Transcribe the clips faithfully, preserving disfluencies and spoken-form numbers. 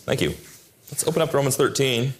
Thank you. Let's open up Romans thirteen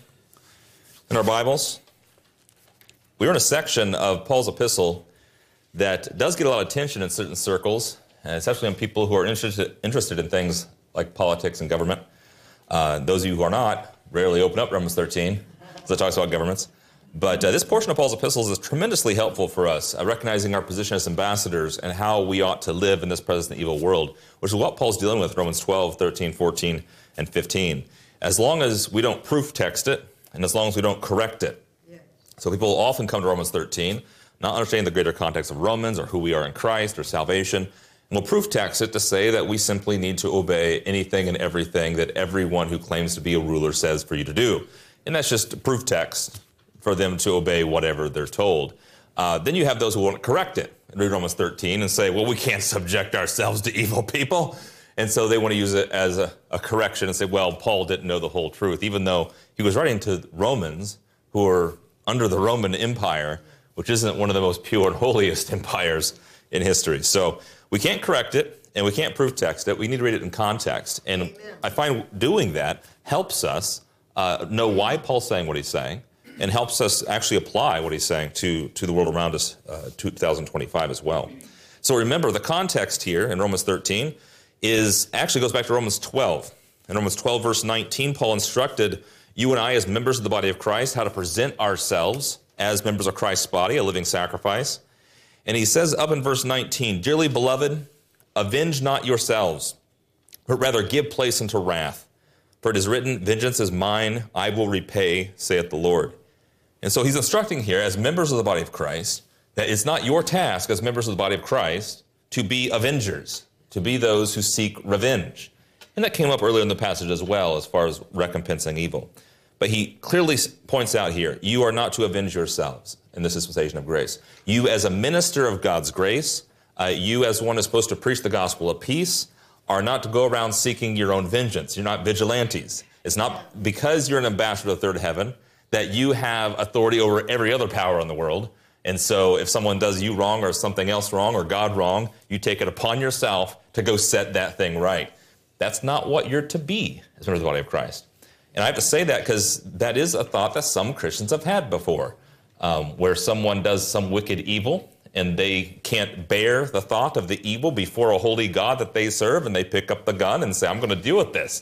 in our Bibles. We're in a section of Paul's epistle that does get a lot of attention in certain circles, and especially on people who are interested, interested in things like politics and government. Uh, those of you who are not rarely open up Romans thirteen, as it talks about governments. But uh, this portion of Paul's epistles is tremendously helpful for us, uh, recognizing our position as ambassadors and how we ought to live in this present evil world, which is what Paul's dealing with, Romans twelve, thirteen, fourteen, and fifteen. As long as we don't proof text it, and as long as we don't correct it. Yes. So people often come to Romans thirteen, not understanding the greater context of Romans or who we are in Christ or salvation, and we'll proof text it to say that we simply need to obey anything and everything that everyone who claims to be a ruler says for you to do. And that's just proof text for them to obey whatever they're told. Uh, then you have those who won't correct it and read Romans thirteen and say, well, we can't subject ourselves to evil people. And so they want to use it as a, a correction and say, well, Paul didn't know the whole truth, even though he was writing to Romans who are under the Roman Empire, which isn't one of the most pure and holiest empires in history. So we can't correct it and we can't proof text it. We need to read it in context. And Amen. I find doing that helps us uh, know why Paul's saying what he's saying, and helps us actually apply what he's saying to, to the world around us, uh, two thousand twenty-five as well. So remember, the context here in Romans thirteen is actually goes back to Romans twelve. In Romans twelve, verse nineteen, Paul instructed you and I as members of the body of Christ how to present ourselves as members of Christ's body, a living sacrifice. And he says up in verse nineteen, dearly beloved, avenge not yourselves, but rather give place unto wrath. For it is written, vengeance is mine, I will repay, saith the Lord. And so he's instructing here, as members of the body of Christ, that it's not your task as members of the body of Christ to be avengers, to be those who seek revenge. And that came up earlier in the passage as well, as far as recompensing evil. But he clearly points out here, you are not to avenge yourselves in this dispensation of grace. You as a minister of God's grace, uh, you as one who's supposed to preach the gospel of peace, are not to go around seeking your own vengeance. You're not vigilantes. It's not because you're an ambassador of the third heaven that you have authority over every other power in the world. And so if someone does you wrong or something else wrong or God wrong, you take it upon yourself to go set that thing right. That's not what you're to be as members of the body of Christ. And I have to say that because that is a thought that some Christians have had before, um, where someone does some wicked evil and they can't bear the thought of the evil before a holy God that they serve, and they pick up the gun and say, I'm going to deal with this.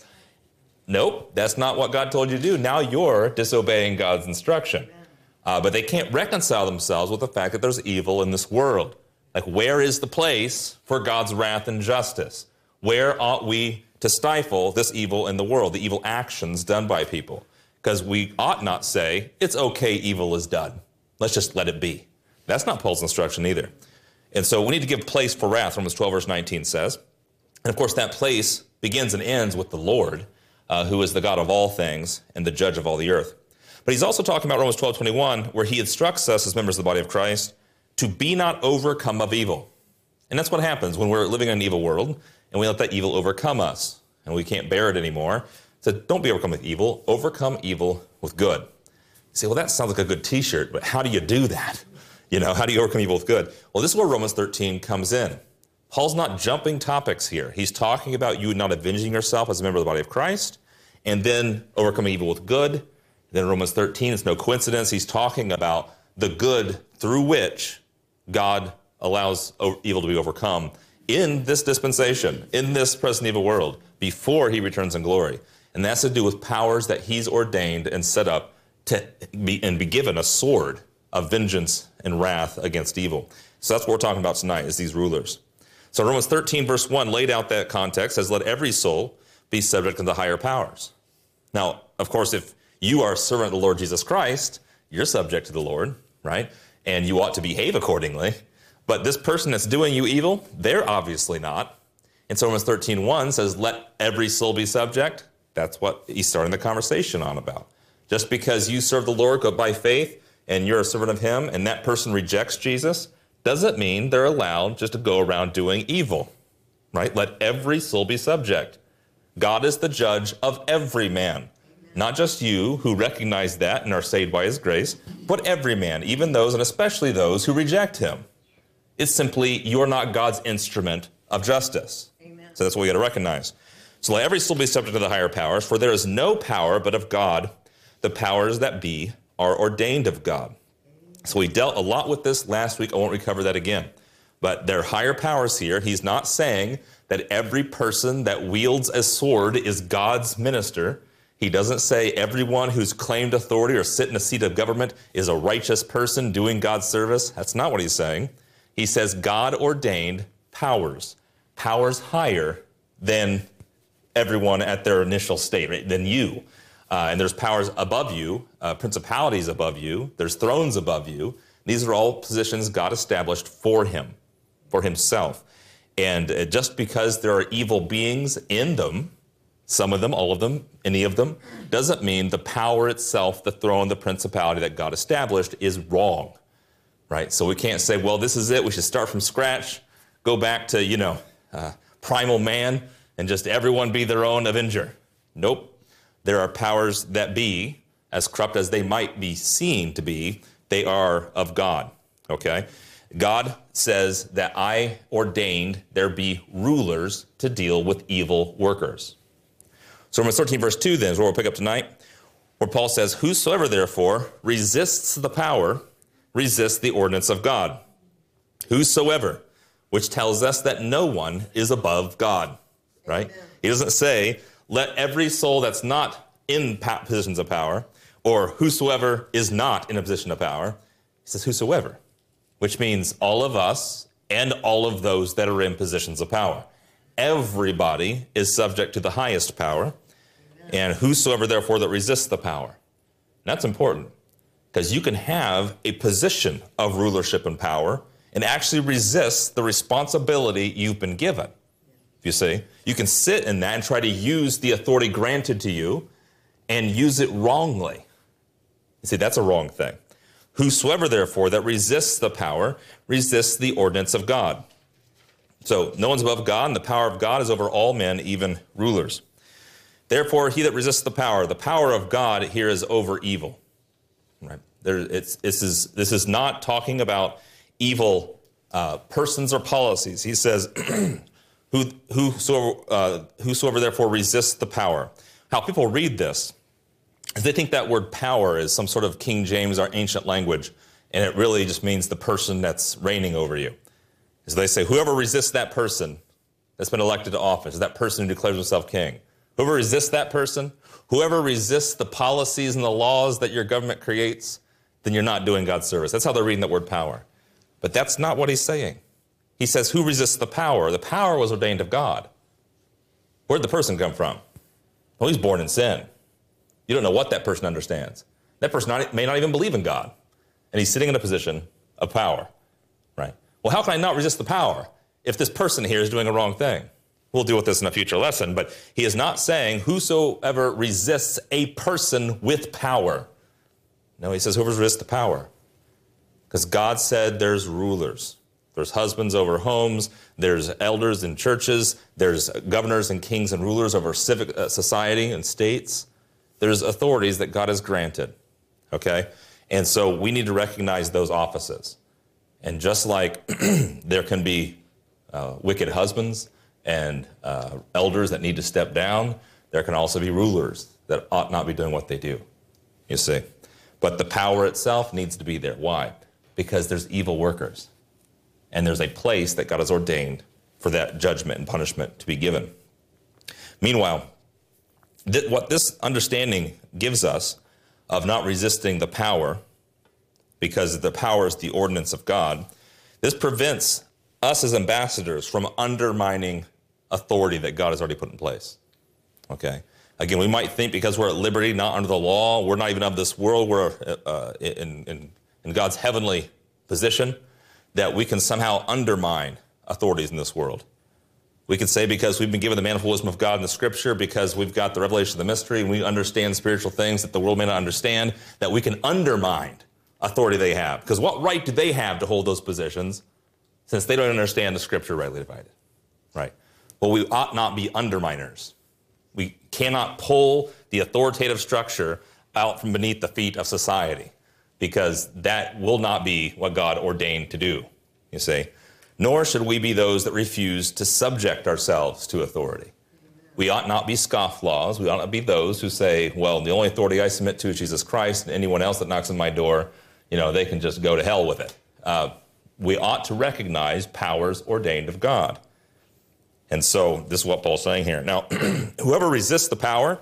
Nope, that's not what God told you to do. Now you're disobeying God's instruction. Uh, but they can't reconcile themselves with the fact that there's evil in this world. Like, where is the place for God's wrath and justice? Where ought we to stifle this evil in the world, the evil actions done by people? Because we ought not say, it's okay, evil is done. Let's just let it be. That's not Paul's instruction either. And so we need to give place for wrath, Romans twelve, verse nineteen says. And of course, that place begins and ends with the Lord, uh, who is the God of all things and the judge of all the earth. But he's also talking about Romans twelve, twenty-one, where he instructs us as members of the body of Christ to be not overcome of evil. And that's what happens when we're living in an evil world and we let that evil overcome us and we can't bear it anymore. So don't be overcome with evil, overcome evil with good. You say, well, that sounds like a good t-shirt, but how do you do that? You know, how do you overcome evil with good? Well, this is where Romans thirteen comes in. Paul's not jumping topics here. He's talking about you not avenging yourself as a member of the body of Christ and then overcoming evil with good. Then Romans thirteen, it's no coincidence, he's talking about the good through which God allows evil to be overcome in this dispensation, in this present evil world, before he returns in glory. And that's to do with powers that he's ordained and set up to be and be given a sword of vengeance and wrath against evil. So that's what we're talking about tonight, is these rulers. So Romans thirteen, verse one, laid out that context, says, let every soul be subject to the higher powers. Now, of course, if you are a servant of the Lord Jesus Christ, you're subject to the Lord, right? And you ought to behave accordingly. But this person that's doing you evil, they're obviously not. And so Romans thirteen, one says, let every soul be subject. That's what he's starting the conversation on about. Just because you serve the Lord by faith and you're a servant of him and that person rejects Jesus, doesn't mean they're allowed just to go around doing evil, right? Let every soul be subject. God is the judge of every man. Not just you who recognize that and are saved by his grace, but every man, even those and especially those who reject him. It's simply, you're not God's instrument of justice. Amen. So that's what we got to recognize. So let every soul be subject to the higher powers, for there is no power but of God. The powers that be are ordained of God. So we dealt a lot with this last week. I won't recover that again. But there are higher powers here. He's not saying that every person that wields a sword is God's minister. He doesn't say everyone who's claimed authority or sit in a seat of government is a righteous person doing God's service. That's not what he's saying. He says God ordained powers, powers higher than everyone at their initial state, right? Than you. Uh, and there's powers above you, uh, principalities above you, there's thrones above you. These are all positions God established for him, for himself. And uh, just because there are evil beings in them, some of them, all of them, any of them, doesn't mean the power itself, the throne, the principality that God established is wrong, right? So we can't say, well, this is it, we should start from scratch, go back to, you know, uh, primal man, and just everyone be their own avenger. Nope. There are powers that be, as corrupt as they might be seen to be, they are of God, okay? God says that I ordained there be rulers to deal with evil workers. So Romans thirteen, verse two then is where we'll pick up tonight, where Paul says, whosoever therefore resists the power, resists the ordinance of God. Whosoever, which tells us that no one is above God, right? Amen. He doesn't say, let every soul that's not in positions of power, or whosoever is not in a position of power. He says whosoever, which means all of us and all of those that are in positions of power. Everybody is subject to the highest power, and whosoever therefore that resists the power. And that's important, because you can have a position of rulership and power and actually resist the responsibility you've been given. You see, you can sit in that and try to use the authority granted to you and use it wrongly. You see, that's a wrong thing. Whosoever, therefore, that resists the power, resists the ordinance of God. So no one's above God, and the power of God is over all men, even rulers. Therefore, he that resists the power, the power of God here is over evil. Right? There, it's, this, is, this is not talking about evil uh, persons or policies. He says, Who, whosoever, uh, whosoever therefore resists the power. How people read this is they think that word power is some sort of King James or ancient language, and it really just means the person that's reigning over you. So they say, whoever resists that person that's been elected to office, is that person who declares himself king. Whoever resists that person, whoever resists the policies and the laws that your government creates, then you're not doing God's service. That's how they're reading that word power. But that's not what he's saying. He says, who resists the power? The power was ordained of God. Where'd the person come from? Well, he's born in sin. You don't know what that person understands. That person not, may not even believe in God. And he's sitting in a position of power, right? Well, how can I not resist the power if this person here is doing a wrong thing? We'll deal with this in a future lesson, but he is not saying whosoever resists a person with power. No, he says whoever resists the power. Because God said there's rulers. There's husbands over homes, there's elders in churches, there's governors and kings and rulers over civic uh, society and states. There's authorities that God has granted, okay? And so we need to recognize those offices. And just like there can be uh, wicked husbands and uh, elders that need to step down, there can also be rulers that ought not be doing what they do, you see. But the power itself needs to be there. Why? Because there's evil workers. And there's a place that God has ordained for that judgment and punishment to be given. Meanwhile, th- what this understanding gives us of not resisting the power, because the power is the ordinance of God, this prevents us as ambassadors from undermining authority that God has already put in place. Okay? Again, we might think because we're at liberty, not under the law, we're not even of this world, we're uh, in, in, in God's heavenly position, that we can somehow undermine authorities in this world. We could say because we've been given the manifold wisdom of God in the Scripture, because we've got the revelation of the mystery, and we understand spiritual things that the world may not understand, that we can undermine authority they have. Because what right do they have to hold those positions since they don't understand the Scripture rightly divided? Right? Well, we ought not be underminers. We cannot pull the authoritative structure out from beneath the feet of society, because that will not be what God ordained to do, you see. Nor should we be those that refuse to subject ourselves to authority. We ought not be scofflaws. We ought not be those who say, well, the only authority I submit to is Jesus Christ, and anyone else that knocks on my door, you know, they can just go to hell with it. Uh, we ought to recognize powers ordained of God. And so this is what Paul's saying here. Now, whoever resists the power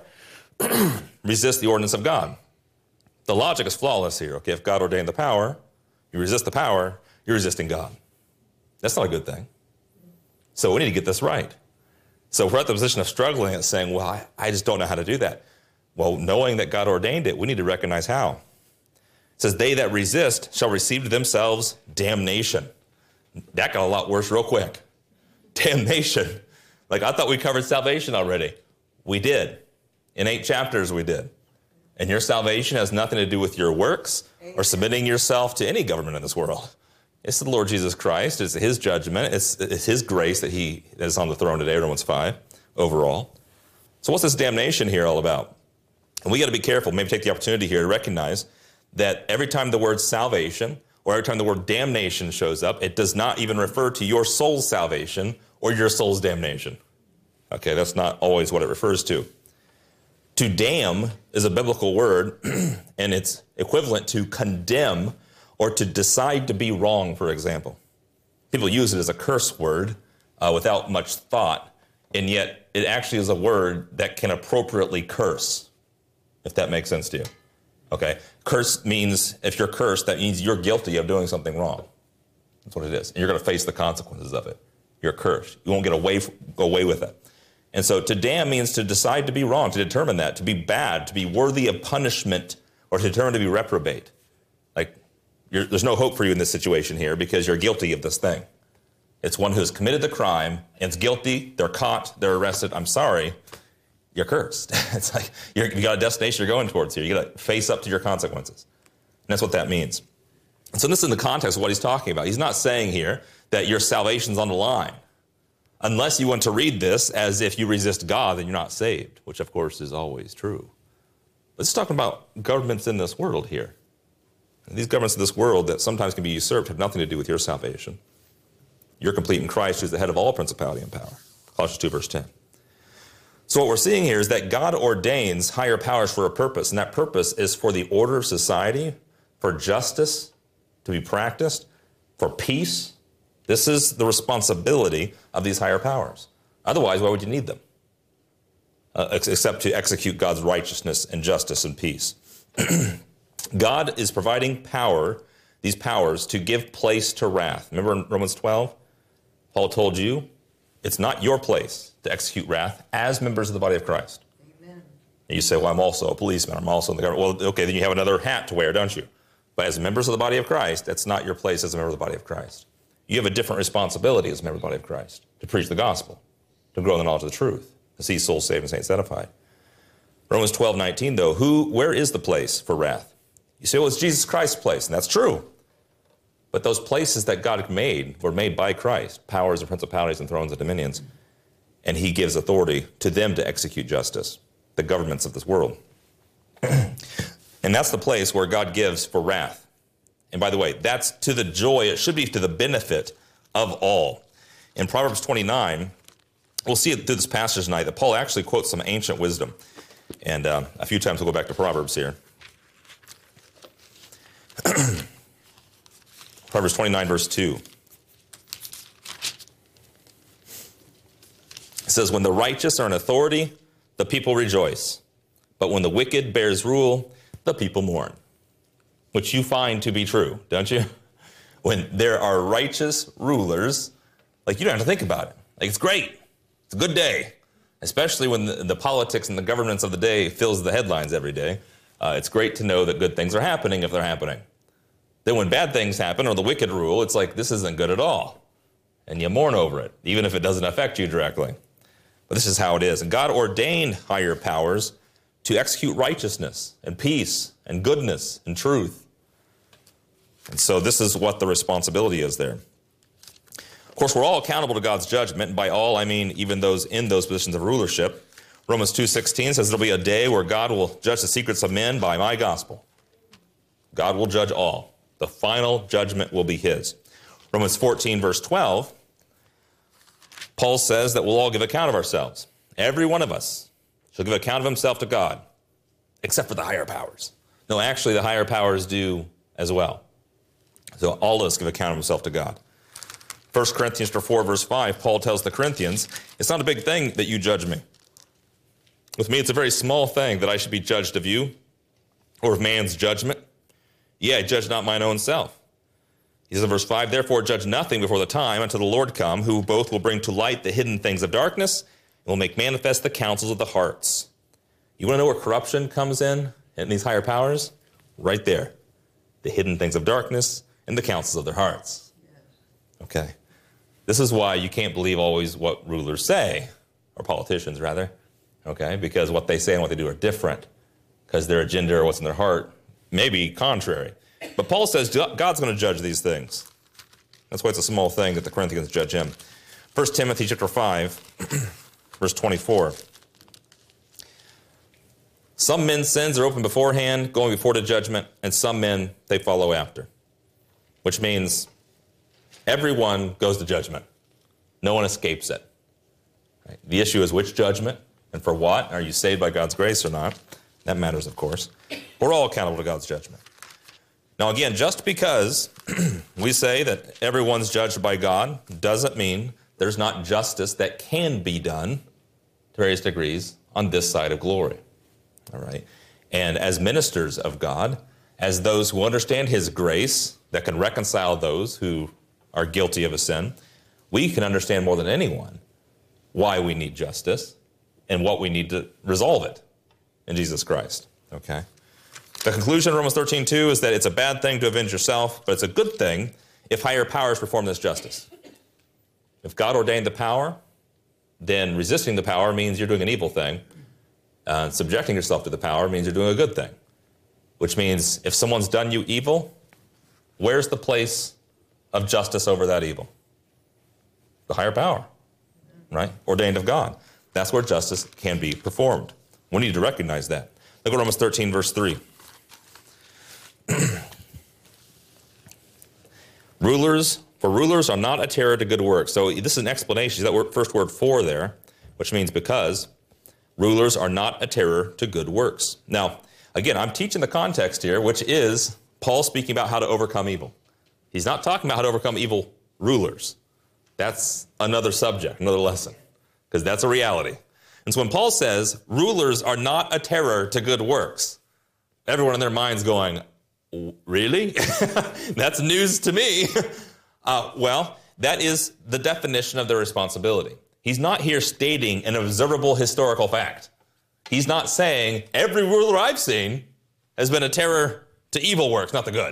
resists the ordinance of God. The logic is flawless here. Okay, if God ordained the power, you resist the power, you're resisting God. That's not a good thing. So we need to get this right. So if we're at the position of struggling and saying, well, I, I just don't know how to do that. Well, knowing that God ordained it, we need to recognize how. It says, they that resist shall receive to themselves damnation. That got a lot worse real quick. Damnation. Like, I thought we covered salvation already. We did. In eight chapters we did. And your salvation has nothing to do with your works or submitting yourself to any government in this world. It's the Lord Jesus Christ. It's his judgment. It's, it's his grace that he is on the throne today, Romans five, overall. So what's this damnation here all about? And we got to be careful, maybe take the opportunity here to recognize that every time the word salvation or every time the word damnation shows up, it does not even refer to your soul's salvation or your soul's damnation. Okay, that's not always what it refers to. To damn is a biblical word, and it's equivalent to condemn or to decide to be wrong, for example. People use it as a curse word uh, without much thought, and yet it actually is a word that can appropriately curse, if that makes sense to you. Okay? Curse means, if you're cursed, that means you're guilty of doing something wrong. That's what it is. And you're going to face the consequences of it. You're cursed. You won't get away, go away with it. And so to damn means to decide to be wrong, to determine that, to be bad, to be worthy of punishment, or to determine to be reprobate. Like, you're, there's no hope for you in this situation here because you're guilty of this thing. It's one who's committed the crime and is guilty. They're caught. They're arrested. I'm sorry. You're cursed. It's like you're, you got a destination you're going towards here. You got to face up to your consequences. And that's what that means. And so this is in the context of what he's talking about. He's not saying here that your salvation's on the line. Unless you want to read this as if you resist God, then you're not saved, which of course is always true. Let's talk about governments in this world here. And these governments in this world that sometimes can be usurped have nothing to do with your salvation. You're complete in Christ, who's the head of all principality and power. Colossians two, verse ten. So what we're seeing here is that God ordains higher powers for a purpose, and that purpose is for the order of society, for justice to be practiced, for peace. This is the responsibility of these higher powers. Otherwise, why would you need them? Uh, except to execute God's righteousness and justice and peace. God is providing power, these powers, to give place to wrath. Remember in Romans twelve? Paul told you, it's not your place to execute wrath as members of the body of Christ. Amen. And you say, well, I'm also a policeman. I'm also in the government. Well, okay, then you have another hat to wear, don't you? But as members of the body of Christ, that's not your place as a member of the body of Christ. You have a different responsibility as a member of the body of Christ, to preach the gospel, to grow in the knowledge of the truth, to see souls saved and saints edified. Romans twelve, nineteen, though, who, where is the place for wrath? You say, well, it's Jesus Christ's place, and that's true. But those places that God made were made by Christ, powers and principalities and thrones and dominions, and he gives authority to them to execute justice, the governments of this world. And that's the place where God gives for wrath. And by the way, that's to the joy, it should be to the benefit of all. In Proverbs twenty-nine, we'll see it through this passage tonight, that Paul actually quotes some ancient wisdom. And uh, a few times we'll go back to Proverbs here. Proverbs twenty-nine, verse two. It says, when the righteous are in authority, the people rejoice. But when the wicked bears rule, the people mourn. Which you find to be true, don't you? When there are righteous rulers, like, you don't have to think about it. Like, it's great. It's a good day. Especially when the, the politics and the governments of the day fills the headlines every day. Uh, it's great to know that good things are happening if they're happening. Then when bad things happen or the wicked rule, it's like, this isn't good at all. And you mourn over it, even if it doesn't affect you directly. But this is how it is. And God ordained higher powers to execute righteousness and peace and goodness and truth. And so this is what the responsibility is there. Of course, we're all accountable to God's judgment, and by all, I mean even those in those positions of rulership. Romans two sixteen says there'll be a day where God will judge the secrets of men by my gospel. God will judge all. The final judgment will be his. Romans fourteen, verse twelve, Paul says that we'll all give account of ourselves. Every one of us shall give account of himself to God, except for the higher powers. No, actually, the higher powers do as well. So all of us give account of himself to God. First Corinthians four, verse five, Paul tells the Corinthians, it's not a big thing that you judge me. With me, it's a very small thing that I should be judged of you, or of man's judgment. Yea, I judge not mine own self. He says in verse five, therefore judge nothing before the time until the Lord come, who both will bring to light the hidden things of darkness, and will make manifest the counsels of the hearts. You want to know where corruption comes in, in these higher powers? Right there. The hidden things of darkness and the counsels of their hearts. Okay. This is why you can't believe always what rulers say, or politicians rather, okay? Because what they say and what they do are different, because their agenda or what's in their heart may be contrary. But Paul says God's going to judge these things. That's why it's a small thing that the Corinthians judge him. First Timothy chapter five, verse twenty-four. Some men's sins are open beforehand, going before the judgment, and some men they follow after. Which means everyone goes to judgment. No one escapes it. Right? The issue is which judgment and for what? Are you saved by God's grace or not? That matters, of course. We're all accountable to God's judgment. Now again, just because we say that everyone's judged by God doesn't mean there's not justice that can be done to various degrees on this side of glory. All right. And as ministers of God, as those who understand his grace that can reconcile those who are guilty of a sin, we can understand more than anyone why we need justice and what we need to resolve it in Jesus Christ. Okay. The conclusion of Romans thirteen two is that it's a bad thing to avenge yourself, but it's a good thing if higher powers perform this justice. If God ordained the power, then resisting the power means you're doing an evil thing. Uh, subjecting yourself to the power means you're doing a good thing. Which means if someone's done you evil, where's the place of justice over that evil? The higher power, right? Ordained of God. That's where justice can be performed. We need to recognize that. Look at Romans thirteen, verse three. Rulers, for rulers are not a terror to good works. So this is an explanation. That word, first word for there, which means because. Rulers are not a terror to good works. Now, again, I'm teaching the context here, which is Paul speaking about how to overcome evil. He's not talking about how to overcome evil rulers. That's another subject, another lesson, because that's a reality. And so when Paul says rulers are not a terror to good works, everyone in their mind's going, really? That's news to me. uh, well, that is the definition of their responsibility. He's not here stating an observable historical fact. He's not saying every ruler I've seen has been a terror to evil works, not the good.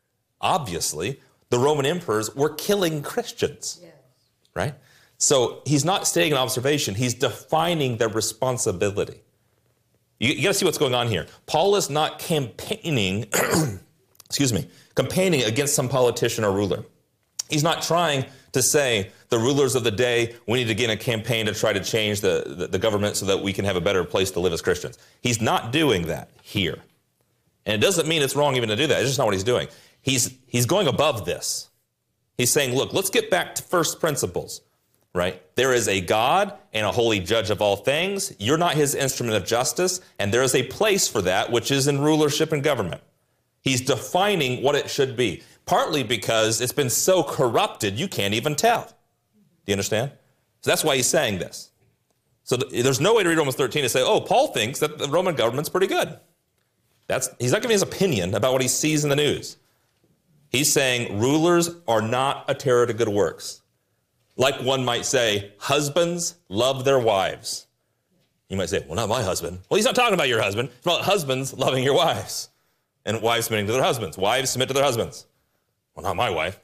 Obviously, the Roman emperors were killing Christians, yes. Right? So he's not stating an observation. He's defining their responsibility. You, you got to see what's going on here. Paul is not campaigning, excuse me, campaigning against some politician or ruler. He's not trying to say the rulers of the day, we need to get in a campaign to try to change the, the, the government so that we can have a better place to live as Christians. He's not doing that here. And it doesn't mean it's wrong even to do that. It's just not what he's doing. He's, he's going above this. He's saying, look, let's get back to first principles, right? There is a God and a holy judge of all things. You're not his instrument of justice, and there is a place for that, which is in rulership and government. He's defining what it should be, partly because it's been so corrupted you can't even tell. Do you understand? So that's why he's saying this. So th- there's no way to read Romans thirteen and say, oh, Paul thinks that the Roman government's pretty good. That's, he's not giving his opinion about what he sees in the news. He's saying rulers are not a terror to good works. Like one might say, husbands love their wives. You might say, well, not my husband. Well, he's not talking about your husband. It's about husbands loving your wives and wives submitting to their husbands. Wives submit to their husbands. Well, not my wife.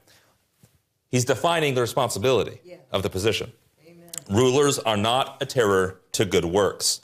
He's defining the responsibility yeah. of the position. Amen. Rulers are not a terror to good works.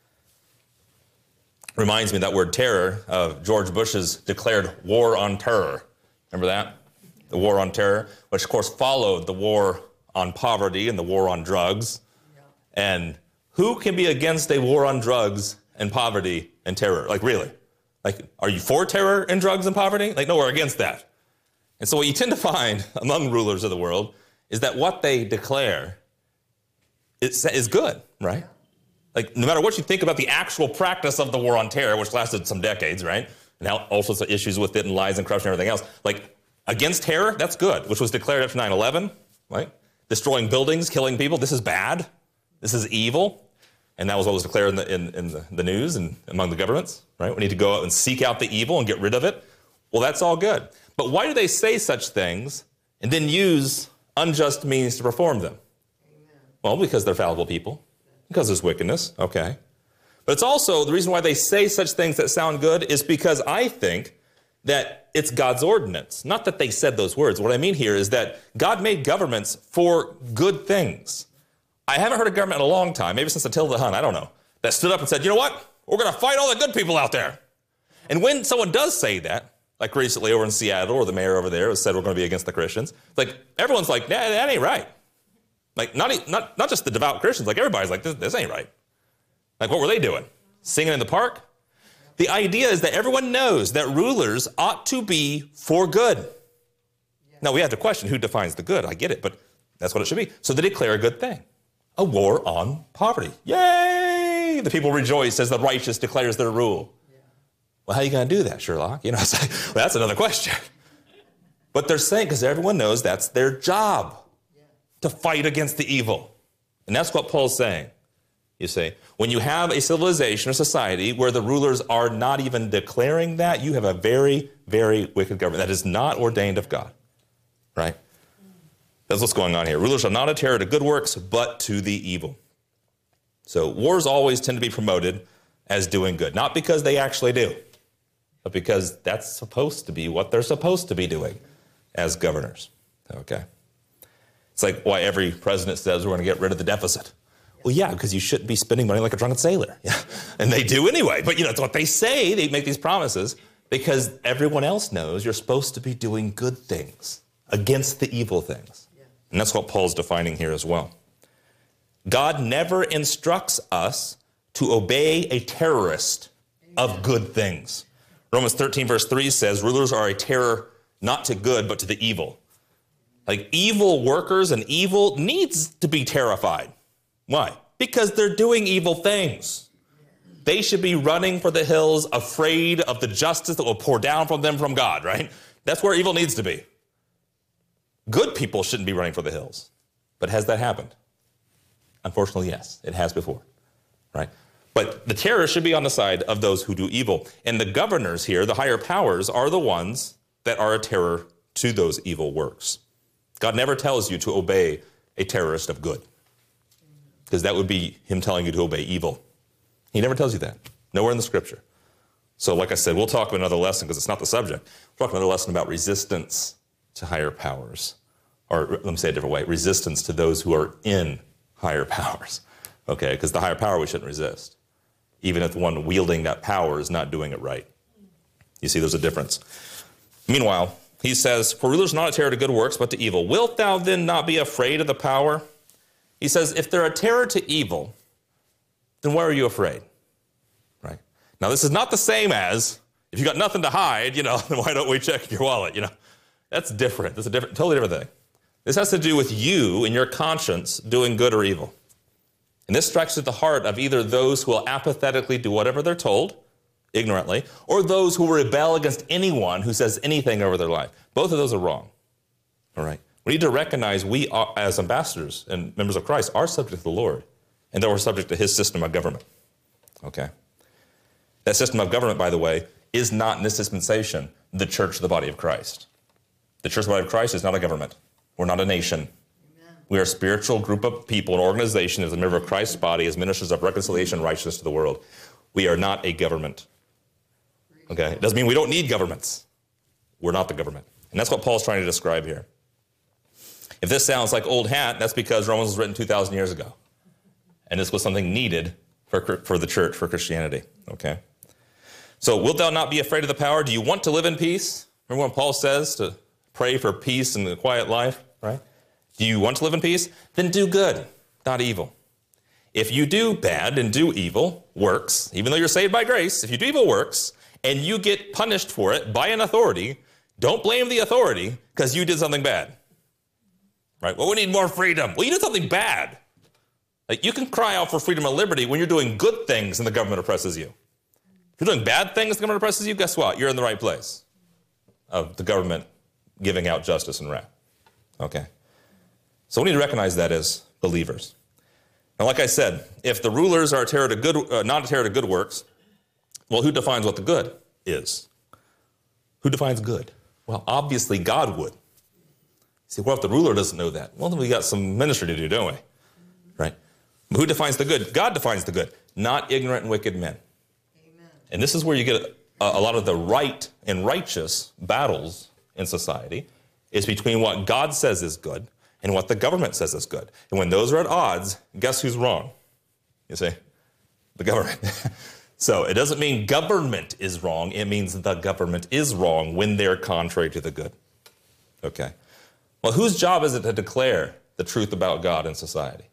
Reminds me that word terror of George Bush's declared war on terror. Remember that? The war on terror, which of course followed the war on poverty and the war on drugs. Yeah. And who can be against a war on drugs and poverty and terror? Like really? Like, are you for terror and drugs and poverty? Like, no, we're against that. And so what you tend to find among rulers of the world is that what they declare is, is good, right? Like, no matter what you think about the actual practice of the war on terror, which lasted some decades, right? And now all sorts of issues with it and lies and corruption and everything else. Like, against terror, that's good, which was declared after nine eleven, right? Destroying buildings, killing people, this is bad. This is evil. And that was what was declared in the, in, in the, the news and among the governments, right? We need to go out and seek out the evil and get rid of it. Well, that's all good. But why do they say such things and then use unjust means to perform them? Amen. Well, because they're fallible people. Because there's wickedness, okay. But it's also, the reason why they say such things that sound good is because I think that it's God's ordinance. Not that they said those words. What I mean here is that God made governments for good things. I haven't heard a government in a long time, maybe since Attila the Hun, I don't know, that stood up and said, you know what? We're going to fight all the good people out there. And when someone does say that, like recently over in Seattle, or the mayor over there said we're going to be against the Christians, like everyone's like, nah, that ain't right. Like, not, not, not just the devout Christians, like everybody's like, this, this ain't right. Like, what were they doing? Singing in the park? The idea is that everyone knows that rulers ought to be for good. Yeah. Now, we have to question who defines the good. I get it, but that's what it should be. So they declare a good thing. A war on poverty. Yay! The people rejoice as the righteous declares their rule. Yeah. Well, how are you going to do that, Sherlock? You know, it's like, well, that's another question. But they're saying, because everyone knows that's their job. To fight against the evil. And that's what Paul's saying. You see, when you have a civilization or society where the rulers are not even declaring that, you have a very, very wicked government that is not ordained of God. Right? That's what's going on here. Rulers are not a terror to good works, but to the evil. So wars always tend to be promoted as doing good. Not because they actually do, but because that's supposed to be what they're supposed to be doing as governors. Okay? It's like why every president says we're going to get rid of the deficit. Well, yeah, because you shouldn't be spending money like a drunken sailor. Yeah. And they do anyway. But, you know, it's what they say. They make these promises because everyone else knows you're supposed to be doing good things against the evil things. Yeah. And that's what Paul's defining here as well. God never instructs us to obey a terrorist of good things. Romans thirteen verse three says rulers are a terror not to good, but to the evil. Like evil workers and evil needs to be terrified. Why? Because they're doing evil things. They should be running for the hills, afraid of the justice that will pour down from them from God, right? That's where evil needs to be. Good people shouldn't be running for the hills. But has that happened? Unfortunately, yes, it has before, right? But the terror should be on the side of those who do evil. And the governors here, the higher powers, are the ones that are a terror to those evil works. God never tells you to obey a terrorist of good, because that would be him telling you to obey evil. He never tells you that. Nowhere in the scripture. So like I said, we'll talk about another lesson because it's not the subject. We'll talk another lesson about resistance to higher powers. Or let me say it a different way, resistance to those who are in higher powers. Okay, because the higher power we shouldn't resist, even if the one wielding that power is not doing it right. You see, there's a difference. Meanwhile, he says, for rulers not a terror to good works, but to evil. Wilt thou then not be afraid of the power? He says, if they're a terror to evil, then why are you afraid? Right? Now, this is not the same as, if you got nothing to hide, you know, then why don't we check your wallet, you know? That's different. That's a different, totally different thing. This has to do with you and your conscience doing good or evil. And this strikes at the heart of either those who will apathetically do whatever they're told, ignorantly, or those who rebel against anyone who says anything over their life. Both of those are wrong. All right? We need to recognize we are, as ambassadors and members of Christ, are subject to the Lord, and that we're subject to his system of government. Okay? That system of government, by the way, is not in this dispensation the church, the body of Christ. The church, the body of Christ, is not a government. We're not a nation. Amen. We are a spiritual group of people, an organization as a member of Christ's body, as ministers of reconciliation and righteousness to the world. We are not a government. Okay? It doesn't mean we don't need governments. We're not the government. And that's what Paul's trying to describe here. If this sounds like old hat, that's because Romans was written two thousand years ago. And this was something needed for, for the church, for Christianity. Okay? So, wilt thou not be afraid of the power? Do you want to live in peace? Remember when Paul says to pray for peace and a quiet life, right? Do you want to live in peace? Then do good, not evil. If you do bad and do evil works, even though you're saved by grace, if you do evil works and you get punished for it by an authority, don't blame the authority because you did something bad. Right? Well, we need more freedom. Well, you did something bad. Like, you can cry out for freedom and liberty when you're doing good things and the government oppresses you. If you're doing bad things, the government oppresses you, guess what? You're in the right place of the government giving out justice and wrath. Okay. So we need to recognize that as believers. Now, like I said, if the rulers are a terror to good, uh, not a terror to good works, well, who defines what the good is? Who defines good? Well, obviously God would. See, what if the ruler doesn't know that? Well, then we got some ministry to do, don't we? Right? But who defines the good? God defines the good, not ignorant and wicked men. Amen. And this is where you get a, a lot of the right and righteous battles in society is between what God says is good and what the government says is good. And when those are at odds, guess who's wrong? You see? The government. So it doesn't mean government is wrong. It means the government is wrong when they're contrary to the good. Okay. Well, whose job is it to declare the truth about God in society?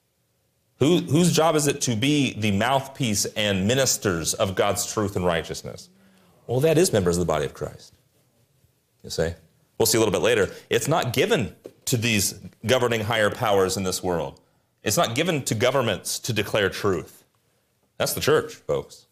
Who, whose job is it to be the mouthpiece and ministers of God's truth and righteousness? Well, that is members of the body of Christ. You see? We'll see a little bit later. It's not given to these governing higher powers in this world. It's not given to governments to declare truth. That's the church, folks.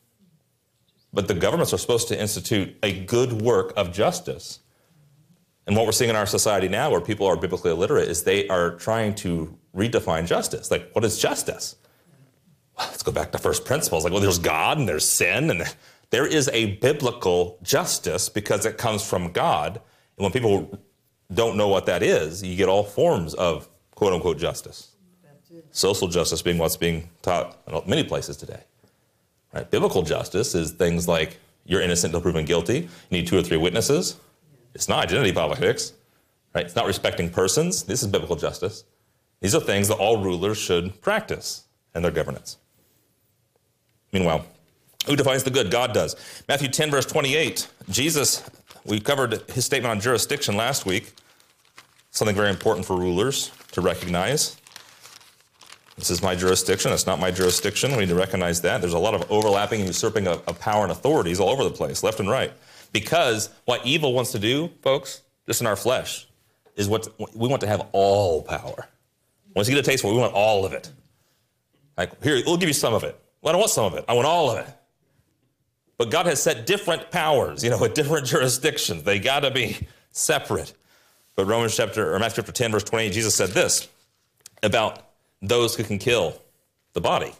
But the governments are supposed to institute a good work of justice. And what we're seeing in our society now, where people are biblically illiterate, is they are trying to redefine justice. Like, what is justice? Well, let's go back to first principles. Like, well, there's God and there's sin, and there is a biblical justice because it comes from God. And when people don't know what that is, you get all forms of quote-unquote justice. Social justice being what's being taught in many places today. Right? Biblical justice is things like you're innocent until proven guilty. You need two or three witnesses. It's not identity politics. Right? It's not respecting persons. This is biblical justice. These are things that all rulers should practice in their governance. Meanwhile, who defines the good? God does. Matthew ten, verse twenty-eight. Jesus, we covered his statement on jurisdiction last week. Something very important for rulers to recognize. This is my jurisdiction. It's not my jurisdiction. We need to recognize that. There's a lot of overlapping and usurping of, of power and authorities all over the place, left and right. Because what evil wants to do, folks, just in our flesh, is what we want to have all power. Once you get a taste for it, we want all of it. Like, here, we'll give you some of it. Well, I don't want some of it. I want all of it. But God has set different powers, you know, with different jurisdictions. They got to be separate. But Romans chapter, or Matthew chapter ten, verse twenty-eight, Jesus said this about those who can kill the body.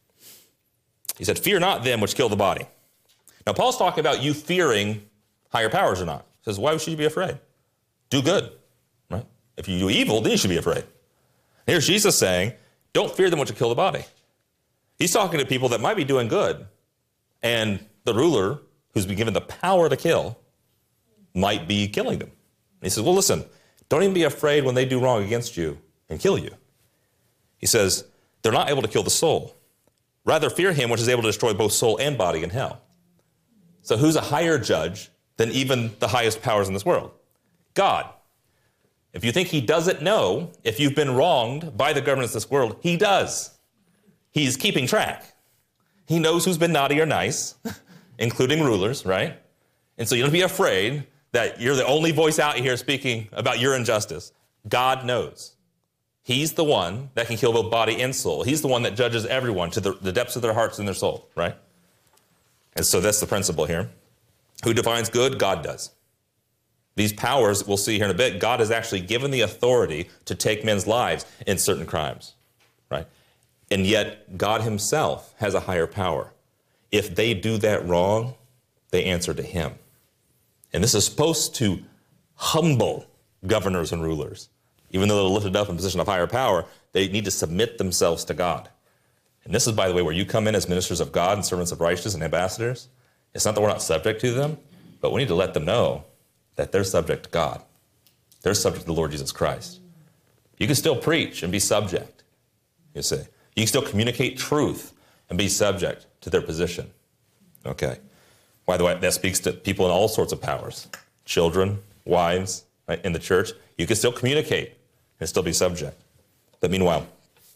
He said, fear not them which kill the body. Now, Paul's talking about you fearing higher powers or not. He says, why should you be afraid? Do good, right? If you do evil, then you should be afraid. Here's Jesus saying, don't fear them which will kill the body. He's talking to people that might be doing good, and the ruler, who's been given the power to kill, might be killing them. And he says, well, listen, don't even be afraid when they do wrong against you and kill you. He says, they're not able to kill the soul. Rather, fear him which is able to destroy both soul and body in hell. So who's a higher judge than even the highest powers in this world? God. If you think he doesn't know if you've been wronged by the governments of this world, he does. He's keeping track. He knows who's been naughty or nice, including rulers, right? And so you don't be afraid that you're the only voice out here speaking about your injustice. God knows. He's the one that can kill both body and soul. He's the one that judges everyone to the, the depths of their hearts and their soul, right? And so that's the principle here. Who defines good? God does. These powers, we'll see here in a bit, God has actually given the authority to take men's lives in certain crimes, right? And yet God himself has a higher power. If they do that wrong, they answer to him. And this is supposed to humble governors and rulers. Even though they're lifted up in a position of higher power, they need to submit themselves to God. And this is, by the way, where you come in as ministers of God and servants of righteousness and ambassadors. It's not that we're not subject to them, but we need to let them know that they're subject to God. They're subject to the Lord Jesus Christ. You can still preach and be subject, you see. You can still communicate truth and be subject to their position. Okay. By the way, that speaks to people in all sorts of powers. Children, wives, right, in the church. You can still communicate and still be subject. But meanwhile,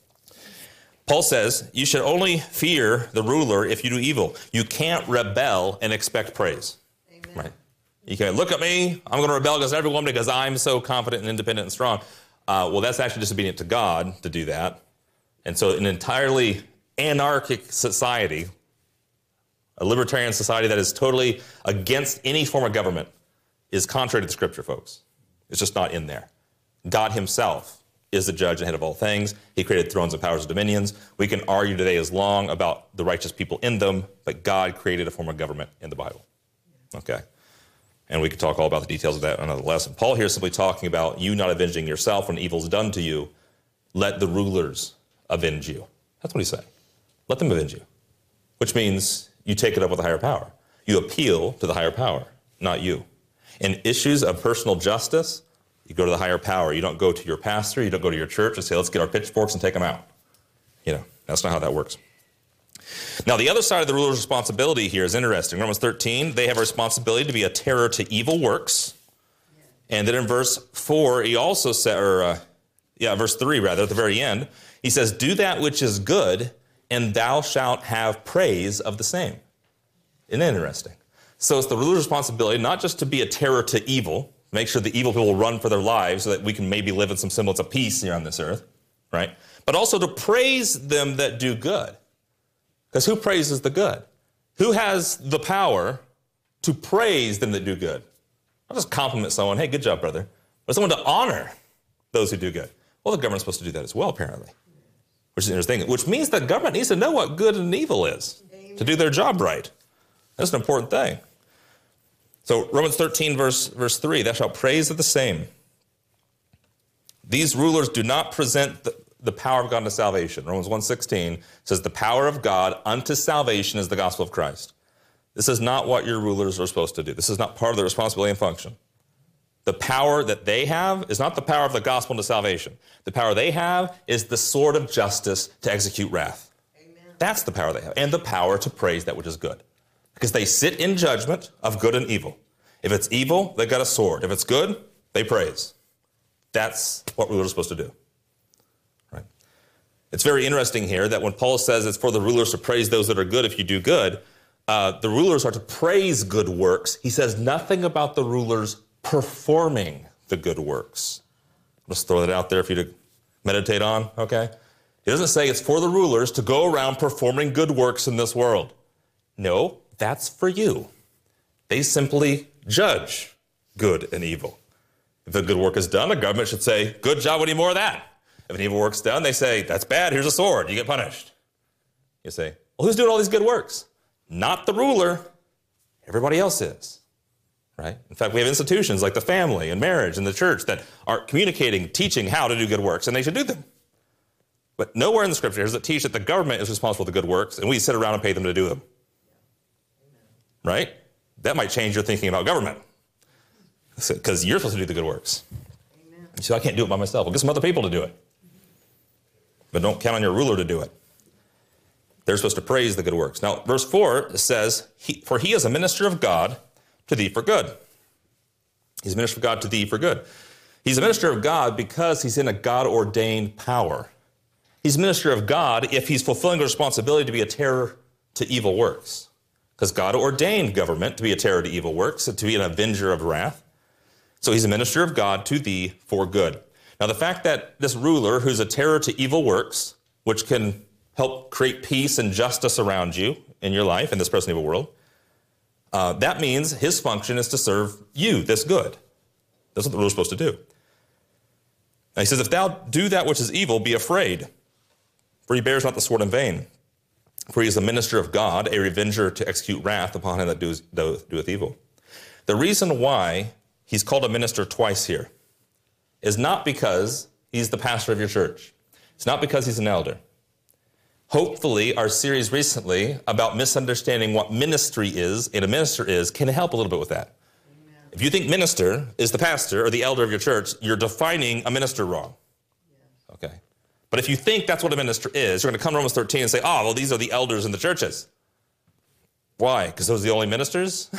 Paul says, you should only fear the ruler if you do evil. You can't rebel and expect praise. Amen. Right? You can't look at me, I'm going to rebel against everyone because I'm so confident and independent and strong. Uh, well, that's actually disobedient to God to do that. And so an entirely anarchic society, a libertarian society that is totally against any form of government, is contrary to the Scripture, folks. It's just not in there. God himself is the judge and head of all things. He created thrones and powers and dominions. We can argue today as long about the righteous people in them, but God created a form of government in the Bible. Okay? And we could talk all about the details of that in another lesson. Paul here is simply talking about you not avenging yourself when evil is done to you. Let the rulers avenge you. That's what he's saying. Let them avenge you. Which means you take it up with a higher power. You appeal to the higher power, not you. In issues of personal justice, you go to the higher power. You don't go to your pastor. You don't go to your church and say, let's get our pitchforks and take them out. You know, that's not how that works. Now, the other side of the ruler's responsibility here is interesting. Romans thirteen, they have a responsibility to be a terror to evil works. And then in verse four, he also said, or uh, yeah, verse three rather, at the very end, he says, do that which is good, and thou shalt have praise of the same. Isn't that interesting? So it's the ruler's responsibility not just to be a terror to evil, make sure the evil people will run for their lives so that we can maybe live in some semblance of peace here on this earth, right? But also to praise them that do good. Because who praises the good? Who has the power to praise them that do good? Not just compliment someone, hey, good job, brother. But someone to honor those who do good. Well, the government's supposed to do that as well, apparently. Which is interesting. Which means that government needs to know what good and evil is. Amen. To do their job right. That's an important thing. So Romans thirteen, verse, verse three, thou shalt praise of the same. These rulers do not present the, the power of God unto salvation. Romans one sixteen says the power of God unto salvation is the gospel of Christ. This is not what your rulers are supposed to do. This is not part of their responsibility and function. The power that they have is not the power of the gospel unto salvation. The power they have is the sword of justice to execute wrath. Amen. That's the power they have. And the power to praise that which is good. Because they sit in judgment of good and evil. If it's evil, they've got a sword. If it's good, they praise. That's what rulers are supposed to do. Right? It's very interesting here that when Paul says it's for the rulers to praise those that are good if you do good, uh, the rulers are to praise good works. He says nothing about the rulers performing the good works. Let's throw that out there for you to meditate on, okay? He doesn't say it's for the rulers to go around performing good works in this world. No, that's for you. They simply judge good and evil. If a good work is done, the government should say, good job, we need more of that. If an evil work's done, they say, that's bad, here's a sword, you get punished. You say, well, who's doing all these good works? Not the ruler, everybody else is. Right? In fact, we have institutions like the family and marriage and the church that are communicating, teaching how to do good works, and they should do them. But nowhere in the Scripture does it teach that the government is responsible for the good works, and we sit around and pay them to do them. Right? That might change your thinking about government. Because you're supposed to do the good works. Amen. So I can't do it by myself. Well, get some other people to do it. But don't count on your ruler to do it. They're supposed to praise the good works. Now, verse four says, he, for he is a minister of God to thee for good. He's a minister of God to thee for good. He's a minister of God because he's in a God-ordained power. He's a minister of God if he's fulfilling the responsibility to be a terror to evil works. Because God ordained government to be a terror to evil works, to be an avenger of wrath. So he's a minister of God to thee for good. Now the fact that this ruler, who's a terror to evil works, which can help create peace and justice around you in your life in this present evil world, uh, that means his function is to serve you, this good. That's what the ruler's supposed to do. Now he says, if thou do that which is evil, be afraid, for he bears not the sword in vain. For he is a minister of God, a revenger to execute wrath upon him that doeth, doeth evil. The reason why he's called a minister twice here is not because he's the pastor of your church. It's not because he's an elder. Hopefully, our series recently about misunderstanding what ministry is and a minister is can help a little bit with that. Amen. If you think minister is the pastor or the elder of your church, you're defining a minister wrong. Yes. Okay. But if you think that's what a minister is, you're going to come to Romans thirteen and say, oh, well, these are the elders in the churches. Why? Because those are the only ministers?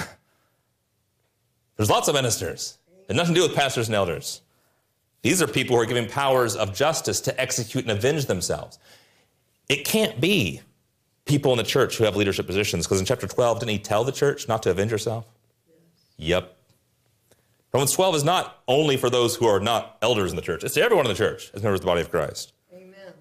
There's lots of ministers. It has nothing to do with pastors and elders. These are people who are given powers of justice to execute and avenge themselves. It can't be people in the church who have leadership positions, because in chapter twelve, didn't he tell the church not to avenge herself? Yes. Yep. Romans twelve is not only for those who are not elders in the church. It's to everyone in the church as members of the body of Christ. Amen.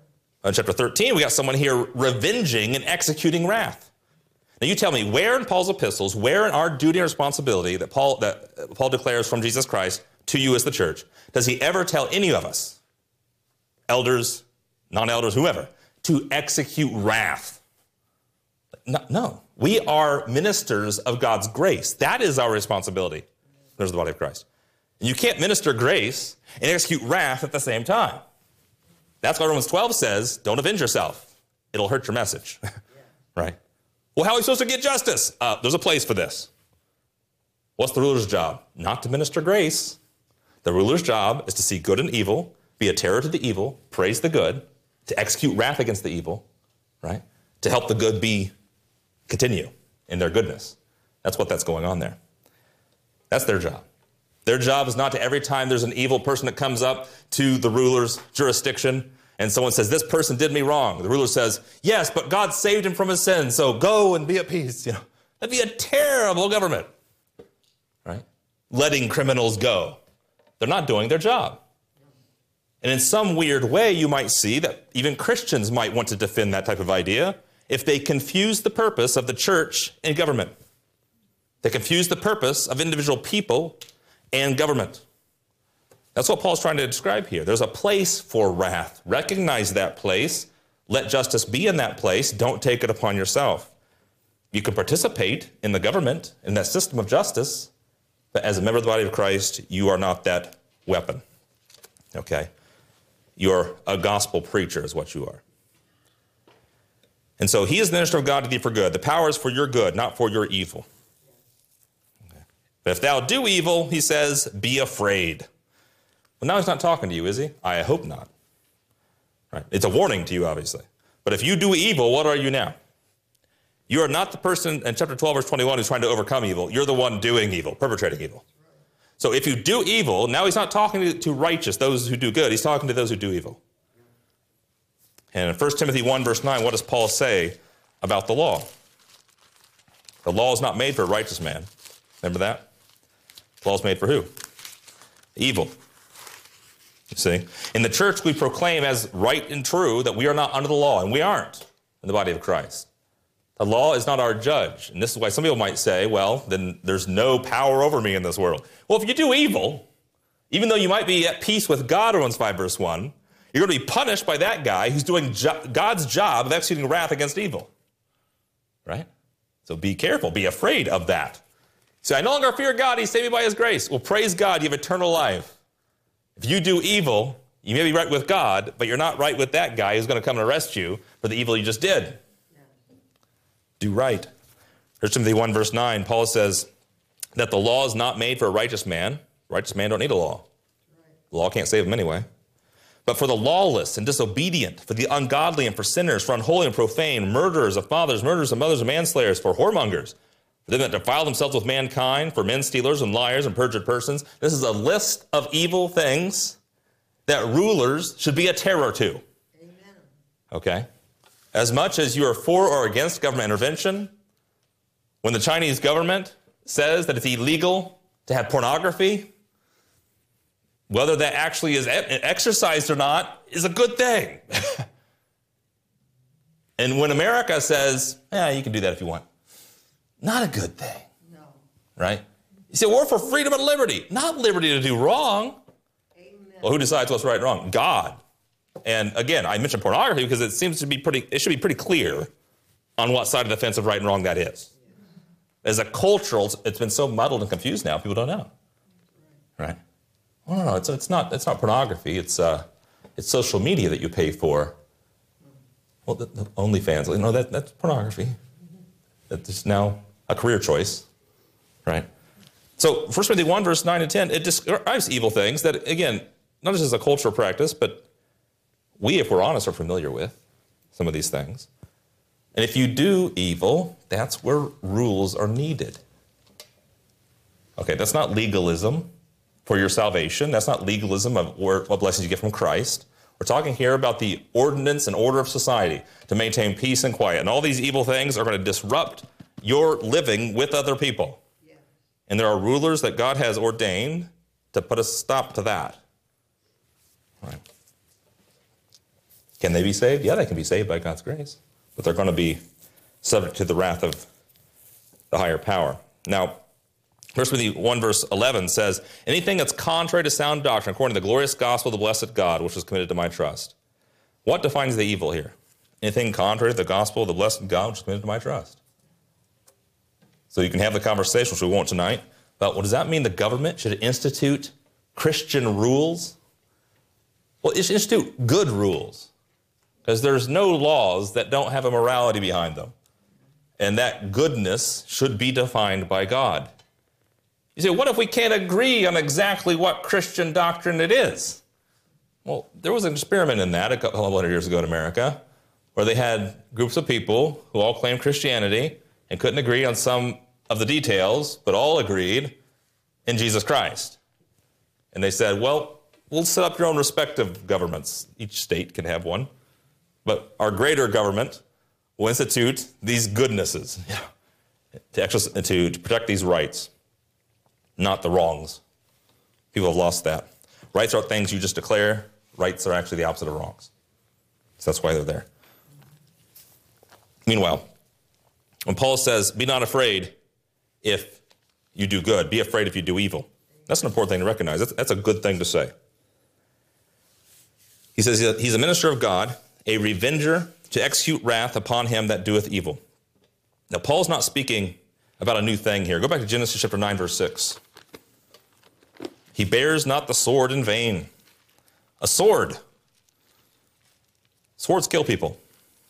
In chapter thirteen, we got someone here revenging and executing wrath. Now you tell me, where in Paul's epistles, where in our duty and responsibility that Paul, that Paul declares from Jesus Christ to you as the church, does he ever tell any of us, elders, non-elders, whoever, to execute wrath? No, no. We are ministers of God's grace. That is our responsibility. There's the body of Christ. And you can't minister grace and execute wrath at the same time. That's why Romans twelve says, don't avenge yourself. It'll hurt your message. Right? Well, how are we supposed to get justice? Uh, there's a place for this. What's the ruler's job? Not to minister grace. The ruler's job is to see good and evil, be a terror to the evil, praise the good, to execute wrath against the evil, right? To help the good be, continue in their goodness. That's what that's going on there. That's their job. Their job is not to, every time there's an evil person that comes up to the ruler's jurisdiction and someone says, this person did me wrong. The ruler says, yes, but God saved him from his sins, so go and be at peace. You know, that'd be a terrible government, right? Letting criminals go. They're not doing their job. And in some weird way, you might see that even Christians might want to defend that type of idea if they confuse the purpose of the church and government. They confuse the purpose of individual people and government. That's what Paul's trying to describe here. There's a place for wrath. Recognize that place. Let justice be in that place. Don't take it upon yourself. You can participate in the government, in that system of justice, but as a member of the body of Christ, you are not that weapon. Okay? You're a gospel preacher is what you are. And so he is the minister of God to thee for good. The power is for your good, not for your evil. Okay. But if thou do evil, he says, be afraid. Well, now he's not talking to you, is he? I hope not. Right? It's a warning to you, obviously. But if you do evil, what are you now? You are not the person in chapter twelve, verse twenty-one, who's trying to overcome evil. You're the one doing evil, perpetrating evil. So if you do evil, now he's not talking to, to righteous, those who do good. He's talking to those who do evil. And in First Timothy one, verse nine, what does Paul say about the law? The law is not made for a righteous man. Remember that? The law is made for who? Evil. You see? In the church, we proclaim as right and true that we are not under the law, and we aren't in the body of Christ. The law is not our judge. And this is why some people might say, well, then there's no power over me in this world. Well, if you do evil, even though you might be at peace with God, Romans five, verse one, you're going to be punished by that guy who's doing jo- God's job of executing wrath against evil. Right? So be careful. Be afraid of that. Say, I no longer fear God. He saved me by his grace. Well, praise God. You have eternal life. If you do evil, you may be right with God, but you're not right with that guy who's going to come and arrest you for the evil you just did. Yeah. Do right. First Timothy one, verse nine, Paul says that the law is not made for a righteous man. Righteous man don't need a law. Right. The law can't save him anyway. But for the lawless and disobedient, for the ungodly and for sinners, for unholy and profane, murderers of fathers, murderers of mothers, and manslayers, for whoremongers, for them that defile themselves with mankind, for men stealers and liars and perjured persons. This is a list of evil things that rulers should be a terror to. Amen. Okay? As much as you are for or against government intervention, when the Chinese government says that it's illegal to have pornography, whether that actually is exercised or not is a good thing. And when America says, yeah, you can do that if you want, not a good thing. No. Right? You say, we're for freedom and liberty. Not liberty to do wrong. Amen. Well, who decides what's right and wrong? God. And again, I mentioned pornography because it seems to be pretty, it should be pretty clear on what side of the fence of right and wrong that is. As a cultural, it's been so muddled and confused now, people don't know. Right? Well, no, no, it's, it's not, it's not pornography. It's, uh, it's social media that you pay for. Well, the, the OnlyFans, you know, that, that's pornography. That's now a career choice, right? So First Timothy one, verse nine and ten, it describes evil things that, again, not just as a cultural practice, but we, if we're honest, are familiar with some of these things. And if you do evil, that's where rules are needed. Okay, that's not legalism for your salvation. That's not legalism of what blessings you get from Christ. We're talking here about the ordinance and order of society to maintain peace and quiet. And all these evil things are going to disrupt your living with other people. Yeah. And there are rulers that God has ordained to put a stop to that. All right. Can they be saved? Yeah, they can be saved by God's grace, but they're going to be subject to the wrath of the higher power. Now, First Timothy one verse eleven says, anything that's contrary to sound doctrine, according to the glorious gospel of the blessed God, which was committed to my trust. What defines the evil here? Anything contrary to the gospel of the blessed God, which is committed to my trust. So you can have the conversation, which we won't tonight, about what does that mean the government should institute Christian rules? Well, it should institute good rules, because there's no laws that don't have a morality behind them. And that goodness should be defined by God. You say, what if we can't agree on exactly what Christian doctrine it is? Well, there was an experiment in that a couple of hundred years ago in America, where they had groups of people who all claimed Christianity and couldn't agree on some of the details, but all agreed in Jesus Christ. And they said, well, we'll set up your own respective governments. Each state can have one. But our greater government will institute these goodnesses to, exercise, to, to protect these rights, not the wrongs. People have lost that. Rights are things you just declare. Rights are actually the opposite of wrongs. So that's why they're there. Meanwhile, when Paul says, be not afraid if you do good, be afraid if you do evil. That's an important thing to recognize. That's, that's a good thing to say. He says he's a minister of God, a revenger to execute wrath upon him that doeth evil. Now, Paul's not speaking about a new thing here. Go back to Genesis chapter nine, verse six. He bears not the sword in vain. A sword. Swords kill people.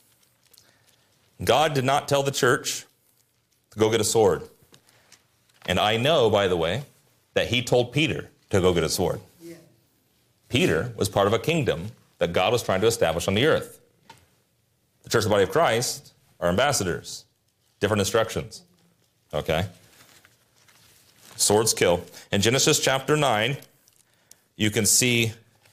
God did not tell the church to go get a sword. And I know, by the way, that he told Peter to go get a sword. Yeah. Peter was part of a kingdom that God was trying to establish on the earth. The church, the body of Christ, are ambassadors. Different instructions. Okay? Swords kill. In Genesis chapter nine, you can see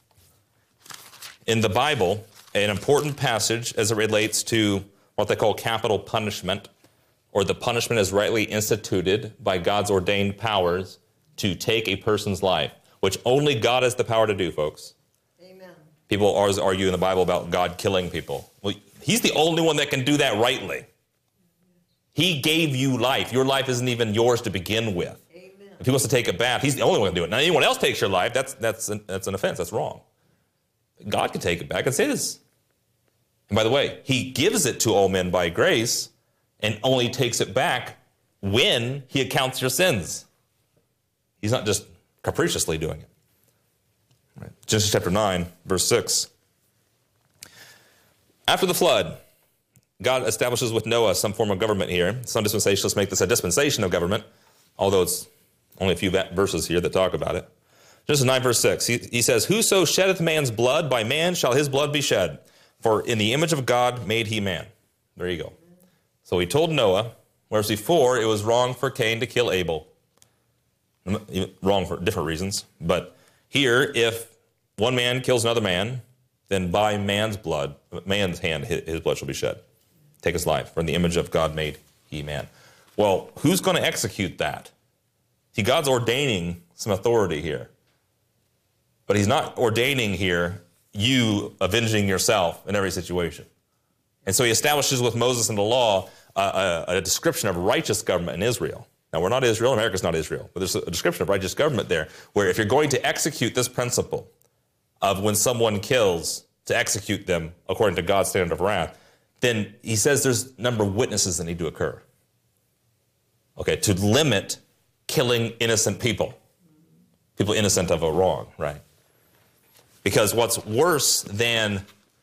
in the Bible an important passage as it relates to what they call capital punishment, or the punishment is rightly instituted by God's ordained powers to take a person's life, which only God has the power to do, folks. Amen. People always argue in the Bible about God killing people. Well, he's the only one that can do that rightly. He gave you life. Your life isn't even yours to begin with. Amen. If he wants to take a bath, he's the only one to do it. Now, anyone else takes your life, that's, that's, an, that's an offense. That's wrong. God can take it back. It's his. And by the way, he gives it to all men by grace and only takes it back when he accounts your sins. He's not just capriciously doing it. Right. Genesis chapter nine, verse six. After the flood, God establishes with Noah some form of government here. Some dispensationalists make this a dispensation of government, although it's only a few verses here that talk about it. Genesis nine, verse six, he, he says, whoso sheddeth man's blood, by man shall his blood be shed. For in the image of God made he man. There you go. So he told Noah, whereas before it was wrong for Cain to kill Abel. Wrong for different reasons. But here, if one man kills another man, then by man's blood, man's hand, his blood shall be shed. Take his life. For in the image of God made he man. Well, who's going to execute that? See, God's ordaining some authority here. But he's not ordaining here you avenging yourself in every situation. And so he establishes with Moses in the law uh, a, a description of righteous government in Israel. Now, we're not Israel. America's not Israel. But there's a description of righteous government there, where if you're going to execute this principle of when someone kills, to execute them according to God's standard of wrath, then he says there's a number of witnesses that need to occur. Okay, to limit killing innocent people. People innocent of a wrong, right? Because what's worse than,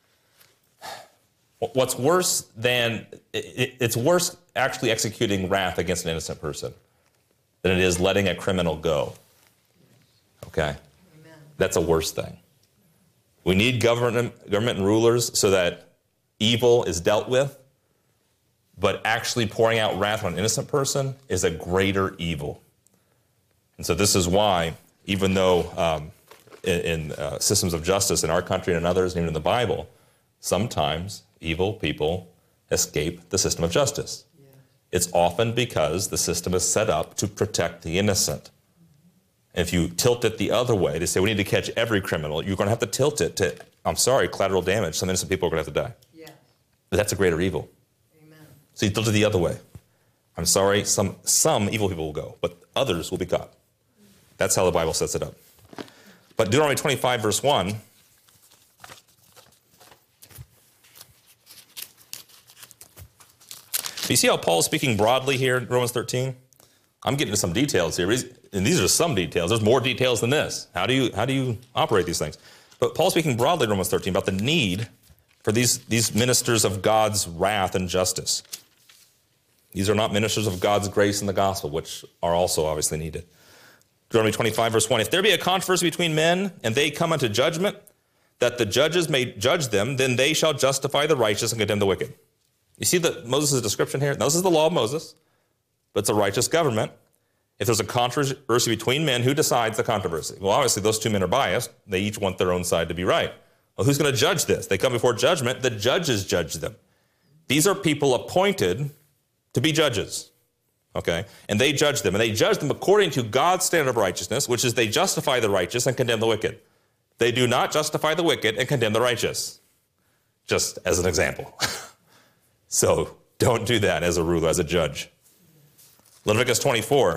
what's worse than, it, it's worse actually executing wrath against an innocent person than it is letting a criminal go. Okay? Amen. That's a worse thing. We need government, government and rulers so that evil is dealt with, but actually pouring out wrath on an innocent person is a greater evil. And so this is why, even though um, in, in uh, systems of justice in our country and in others, and even in the Bible, sometimes evil people escape the system of justice. Yeah. It's often because the system is set up to protect the innocent. And if you tilt it the other way to say we need to catch every criminal, you're going to have to tilt it to I'm sorry, collateral damage. Some innocent people are going to have to die. Yeah. But that's a greater evil. Amen. So you tilt it the other way. I'm sorry, some, some evil people will go, but others will be caught. That's how the Bible sets it up. But Deuteronomy twenty-five, verse one, you see how Paul's speaking broadly here in Romans thirteen? I'm getting into some details here, and these are just some details. There's more details than this. How do you, how do you operate these things? But Paul's speaking broadly in Romans thirteen about the need for these, these ministers of God's wrath and justice. These are not ministers of God's grace and the gospel, which are also obviously needed. Deuteronomy twenty-five, verse one, if there be a controversy between men, and they come unto judgment, that the judges may judge them, then they shall justify the righteous and condemn the wicked. You see the, Moses' description here? Now, this is the law of Moses, but it's a righteous government. If there's a controversy between men, who decides the controversy? Well, obviously, those two men are biased. They each want their own side to be right. Well, who's going to judge this? They come before judgment. The judges judge them. These are people appointed to be judges, okay? And they judge them. And they judge them according to God's standard of righteousness, which is they justify the righteous and condemn the wicked. They do not justify the wicked and condemn the righteous, just as an example. So don't do that as a ruler, as a judge. Leviticus twenty-four.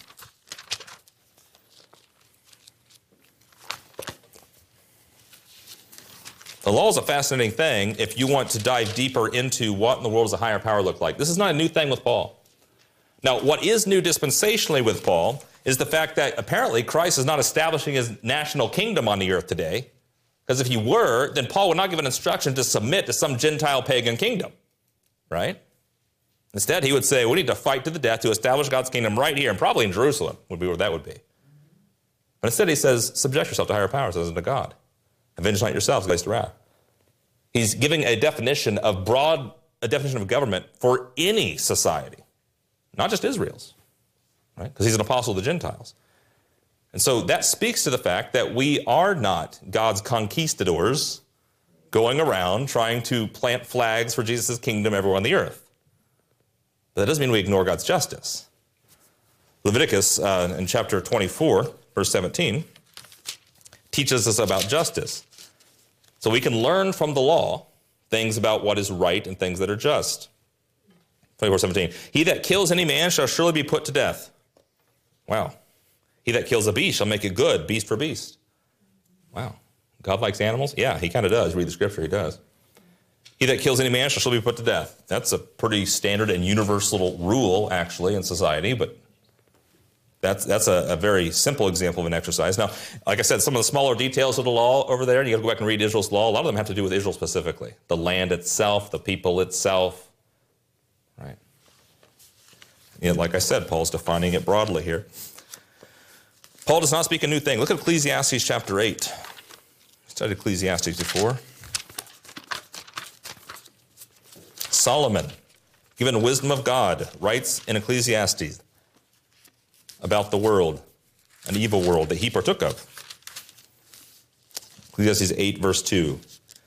The law is a fascinating thing if you want to dive deeper into what in the world does a higher power look like. This is not a new thing with Paul. Now, what is new dispensationally with Paul is the fact that apparently Christ is not establishing his national kingdom on the earth today. Because if he were, then Paul would not give an instruction to submit to some Gentile pagan kingdom. Right? Instead, he would say, we need to fight to the death to establish God's kingdom right here, and probably in Jerusalem would be where that would be. But instead, he says, subject yourself to higher powers as unto God. Avenge not yourselves against wrath. He's giving a definition of broad, a definition of government for any society, not just Israel's, right? Because he's an apostle of the Gentiles. And so that speaks to the fact that we are not God's conquistadors going around trying to plant flags for Jesus' kingdom everywhere on the earth. But that doesn't mean we ignore God's justice. Leviticus uh, in chapter twenty-four, verse seventeen, teaches us about justice. So we can learn from the law things about what is right and things that are just. twenty-four seventeen, he that kills any man shall surely be put to death. Wow. He that kills a beast shall make it good, beast for beast. Wow. God likes animals? Yeah, he kind of does. Read the scripture, he does. He that kills any man shall surely be put to death. That's a pretty standard and universal rule, actually, in society, but That's, that's a, a very simple example of an exercise. Now, like I said, some of the smaller details of the law over there, and you got to go back and read Israel's law, a lot of them have to do with Israel specifically. The land itself, the people itself, right? Yeah, like I said, Paul's defining it broadly here. Paul does not speak a new thing. Look at Ecclesiastes chapter eight. We studied Ecclesiastes before. Solomon, given wisdom of God, writes in Ecclesiastes about the world, an evil world that he partook of. Ecclesiastes eight, verse two.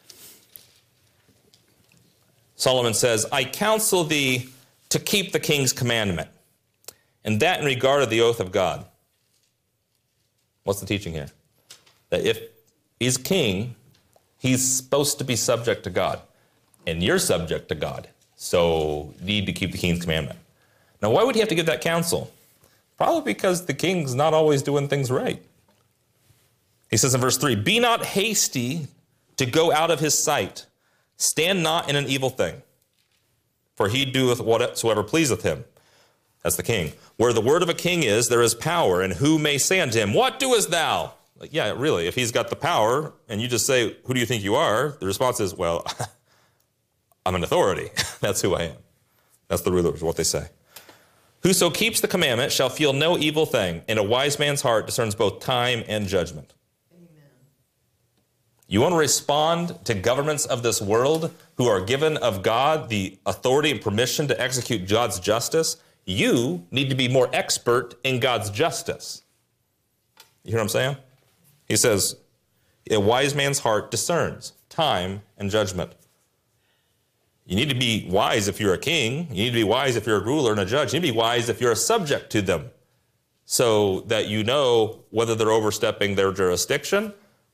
Solomon says, I counsel thee to keep the king's commandment, and that in regard of the oath of God. What's the teaching here? That if he's king, he's supposed to be subject to God, and you're subject to God, so you need to keep the king's commandment. Now, why would he have to give that counsel? Probably because the king's not always doing things right. He says in verse three, be not hasty to go out of his sight. Stand not in an evil thing, for he doeth whatsoever pleaseth him. That's the king. Where the word of a king is, there is power, and who may say unto him, what doest thou? Like, yeah, really, if he's got the power, and you just say, who do you think you are? The response is, well, I'm an authority. That's who I am. That's the rulers, what they say. Whoso keeps the commandment shall feel no evil thing, and a wise man's heart discerns both time and judgment. Amen. You want to respond to governments of this world who are given of God the authority and permission to execute God's justice? You need to be more expert in God's justice. You hear what I'm saying? He says, a wise man's heart discerns time and judgment. You need to be wise if you're a king. You need to be wise if you're a ruler and a judge. You need to be wise if you're a subject to them, so that you know whether they're overstepping their jurisdiction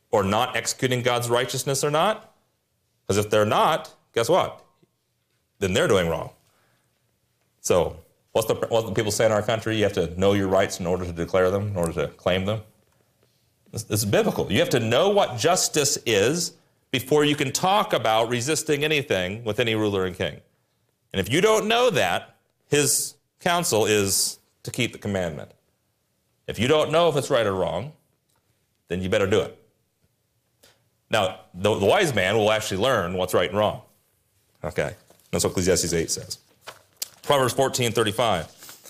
or not executing God's righteousness or not? Because if they're not, guess what? Then they're doing wrong. So what's the, what the people say in our country? You have to know your rights in order to declare them, in order to claim them. This, this is biblical. You have to know what justice is before you can talk about resisting anything with any ruler and king. And if you don't know that, his counsel is to keep the commandment. If you don't know if it's right or wrong, then you better do it. Now, the, the wise man will actually learn what's right and wrong. Okay, that's what Ecclesiastes eight says. Proverbs fourteen thirty-five.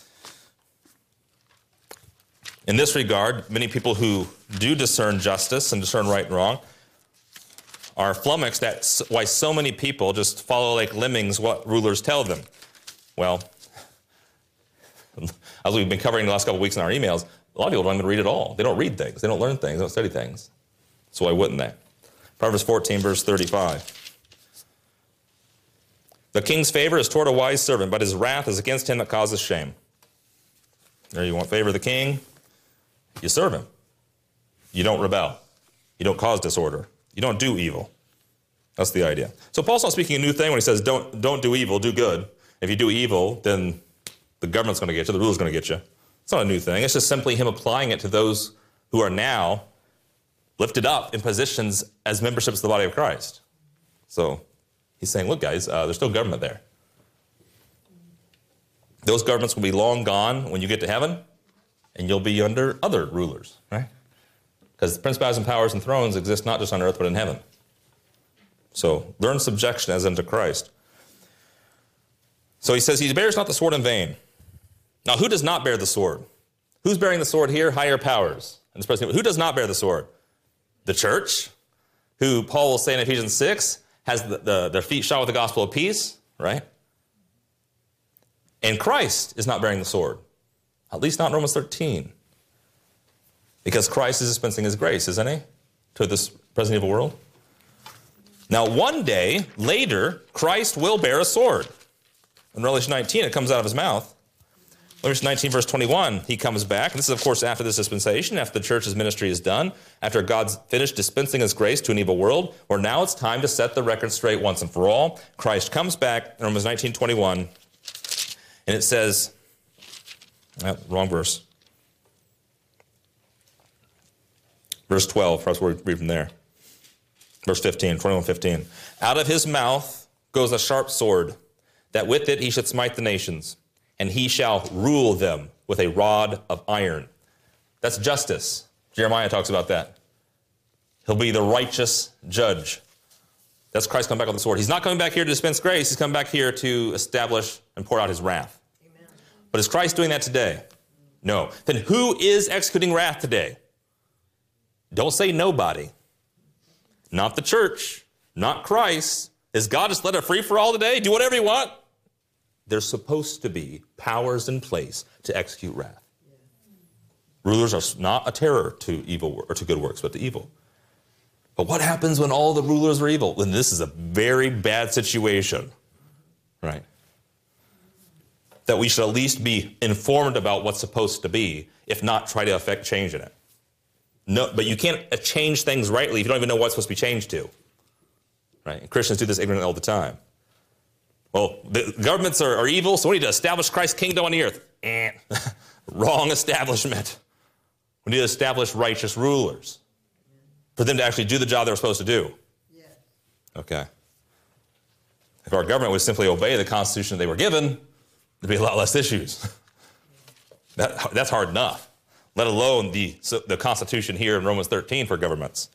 In this regard, many people who do discern justice and discern right and wrong are flummoxed at why so many people just follow like lemmings what rulers tell them. Well, as we've been covering the last couple of weeks in our emails, a lot of people don't even read at all. They don't read things. They don't learn things. They don't study things. So why wouldn't they? Proverbs fourteen, verse thirty-five. The king's favor is toward a wise servant, but his wrath is against him that causes shame. There, you want favor of the king? You serve him. You don't rebel. You don't cause disorder. You don't do evil. That's the idea. So Paul's not speaking a new thing when he says, don't, don't do evil, do good. If you do evil, then the government's going to get you, the ruler's going to get you. It's not a new thing. It's just simply him applying it to those who are now lifted up in positions as memberships of the body of Christ. So he's saying, look, guys, uh, there's still government there. Those governments will be long gone when you get to heaven, and you'll be under other rulers, right? Because principalities and powers and thrones exist not just on earth, but in heaven. So learn subjection as unto Christ. So he says, he bears not the sword in vain. Now, who does not bear the sword? Who's bearing the sword here? Higher powers. And who does not bear the sword? The church, who Paul will say in Ephesians six, has the, the, their feet shod with the gospel of peace, right? And Christ is not bearing the sword. At least not in Romans thirteen. Because Christ is dispensing his grace, isn't he? To this present evil world. Now, one day, later, Christ will bear a sword. In Revelation nineteen, it comes out of his mouth. Revelation nineteen, verse twenty-one, he comes back. This is, of course, after this dispensation, after the church's ministry is done, after God's finished dispensing his grace to an evil world, where now it's time to set the record straight once and for all. Christ comes back in Romans nineteen, twenty-one, and it says, oh, wrong verse. Verse twelve, perhaps we'll read from there. Verse fifteen, twenty-one, fifteen. Out of his mouth goes a sharp sword, that with it he should smite the nations, and he shall rule them with a rod of iron. That's justice. Jeremiah talks about that. He'll be the righteous judge. That's Christ coming back with the sword. He's not coming back here to dispense grace. He's coming back here to establish and pour out his wrath. Amen. But is Christ doing that today? No. Then who is executing wrath today? Don't say nobody. Not the church. Not Christ. Is God just let it free for all today? Do whatever you want? There's supposed to be powers in place to execute wrath. Yeah. Rulers are not a terror to evil or to good works, but to evil. But what happens when all the rulers are evil? Then this is a very bad situation, right? That we should at least be informed about what's supposed to be, if not try to affect change in it. No, but you can't change things rightly if you don't even know what's supposed to be changed to. Right? And Christians do this ignorantly all the time. Well, the governments are, are evil, so we need to establish Christ's kingdom on the earth. Eh. Wrong establishment. We need to establish righteous rulers for them to actually do the job they're supposed to do. Yeah. Okay. If our government would simply obey the Constitution they were given, there'd be a lot less issues. that, that's hard enough, let alone the, the Constitution here in Romans thirteen for governments.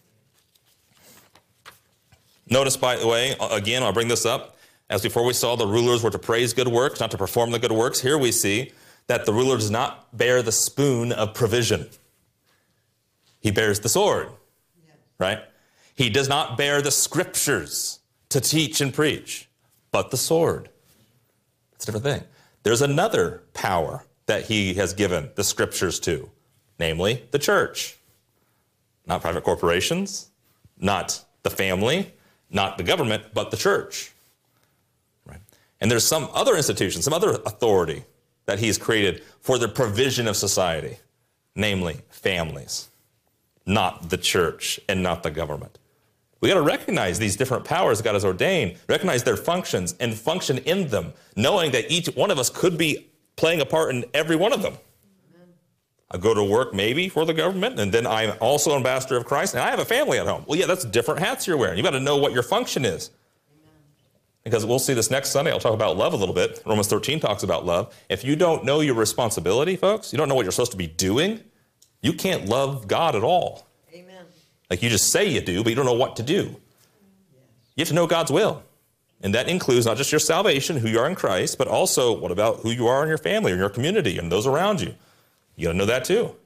Notice, by the way, again, I'll bring this up. As before we saw, the rulers were to praise good works, not to perform the good works. Here we see that the ruler does not bear the spoon of provision. He bears the sword, yes. Right? He does not bear the scriptures to teach and preach, but the sword. It's a different thing. There's another power that he has given the scriptures to, namely the church. Not private corporations, not the family, not the government, but the church. Right? And there's some other institution, some other authority that he's created for the provision of society, namely families. not the church and not the government. We got to recognize these different powers God has ordained, recognize their functions, and function in them, knowing that each one of us could be playing a part in every one of them. Amen. I go to work maybe for the government, and then I'm also an ambassador of Christ, and I have a family at home. Well, yeah, that's different hats you're wearing. You've got to know what your function is. Amen. Because we'll see this next Sunday. I'll talk about love a little bit. Romans thirteen talks about love. If you don't know your responsibility, folks, you don't know what you're supposed to be doing, you can't love God at all. Like you just say you do, but you don't know what to do. You have to know God's will. And that includes not just your salvation, who you are in Christ, but also what about who you are in your family or in your community and those around you. You got to know that too.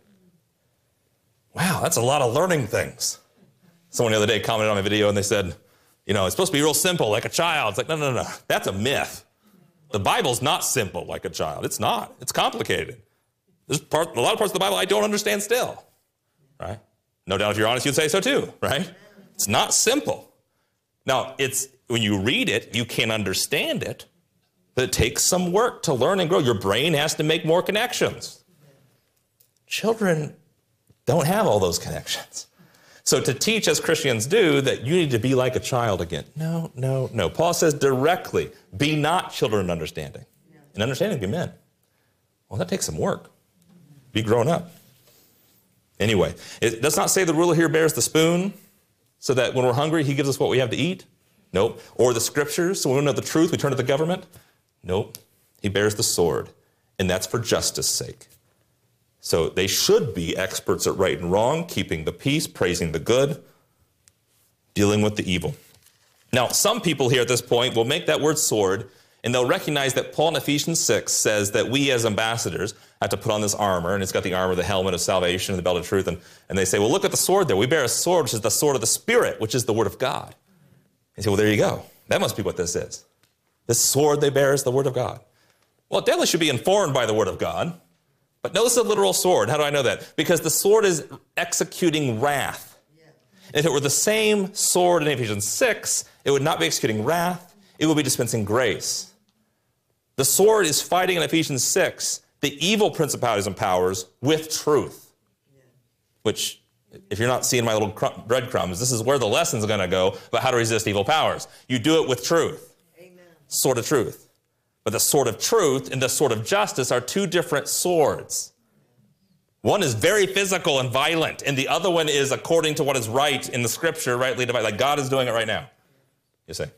Wow, that's a lot of learning things. Someone the other day commented on my video and they said, you know, it's supposed to be real simple, like a child. It's like, no, no, no, that's a myth. The Bible's not simple like a child. It's not. It's complicated. There's part, a lot of parts of the Bible I don't understand still, right? No doubt if you're honest, you'd say so too, right? It's not simple. Now, it's when you read it, you can understand it, but it takes some work to learn and grow. Your brain has to make more connections. Children don't have all those connections. So to teach, as Christians do, that you need to be like a child again. No, no, no. Paul says directly, be not children in understanding. And understanding be men. Well, that takes some work. Be grown up. Anyway, it does not say the ruler here bears the spoon so that when we're hungry, he gives us what we have to eat. Nope. Or the scriptures, so when we know the truth, we turn to the government. Nope. He bears the sword, and that's for justice sake. So they should be experts at right and wrong, keeping the peace, praising the good, dealing with the evil. Now, some people here at this point will make that word sword, and they'll recognize that Paul in Ephesians six says that we as ambassadors have to put on this armor, and it's got the armor, the helmet of salvation, and the belt of truth. And, and they say, well, look at the sword there. We bear a sword, which is the sword of the Spirit, which is the word of God. And say, well, there you go. That must be what this is. This sword they bear is the word of God. Well, it definitely should be informed by the word of God. But notice the literal sword. How do I know that? Because the sword is executing wrath. And if it were the same sword in Ephesians six, it would not be executing wrath. It would be dispensing grace. The sword is fighting in Ephesians six the evil principalities and powers with truth. Which, if you're not seeing my little cr- breadcrumbs, this is where the lesson's going to go about how to resist evil powers. You do it with truth. Amen. Sword of truth. But the sword of truth and the sword of justice are two different swords. One is very physical and violent, and the other one is according to what is right in the scripture, rightly divided, like God is doing it right now. You see?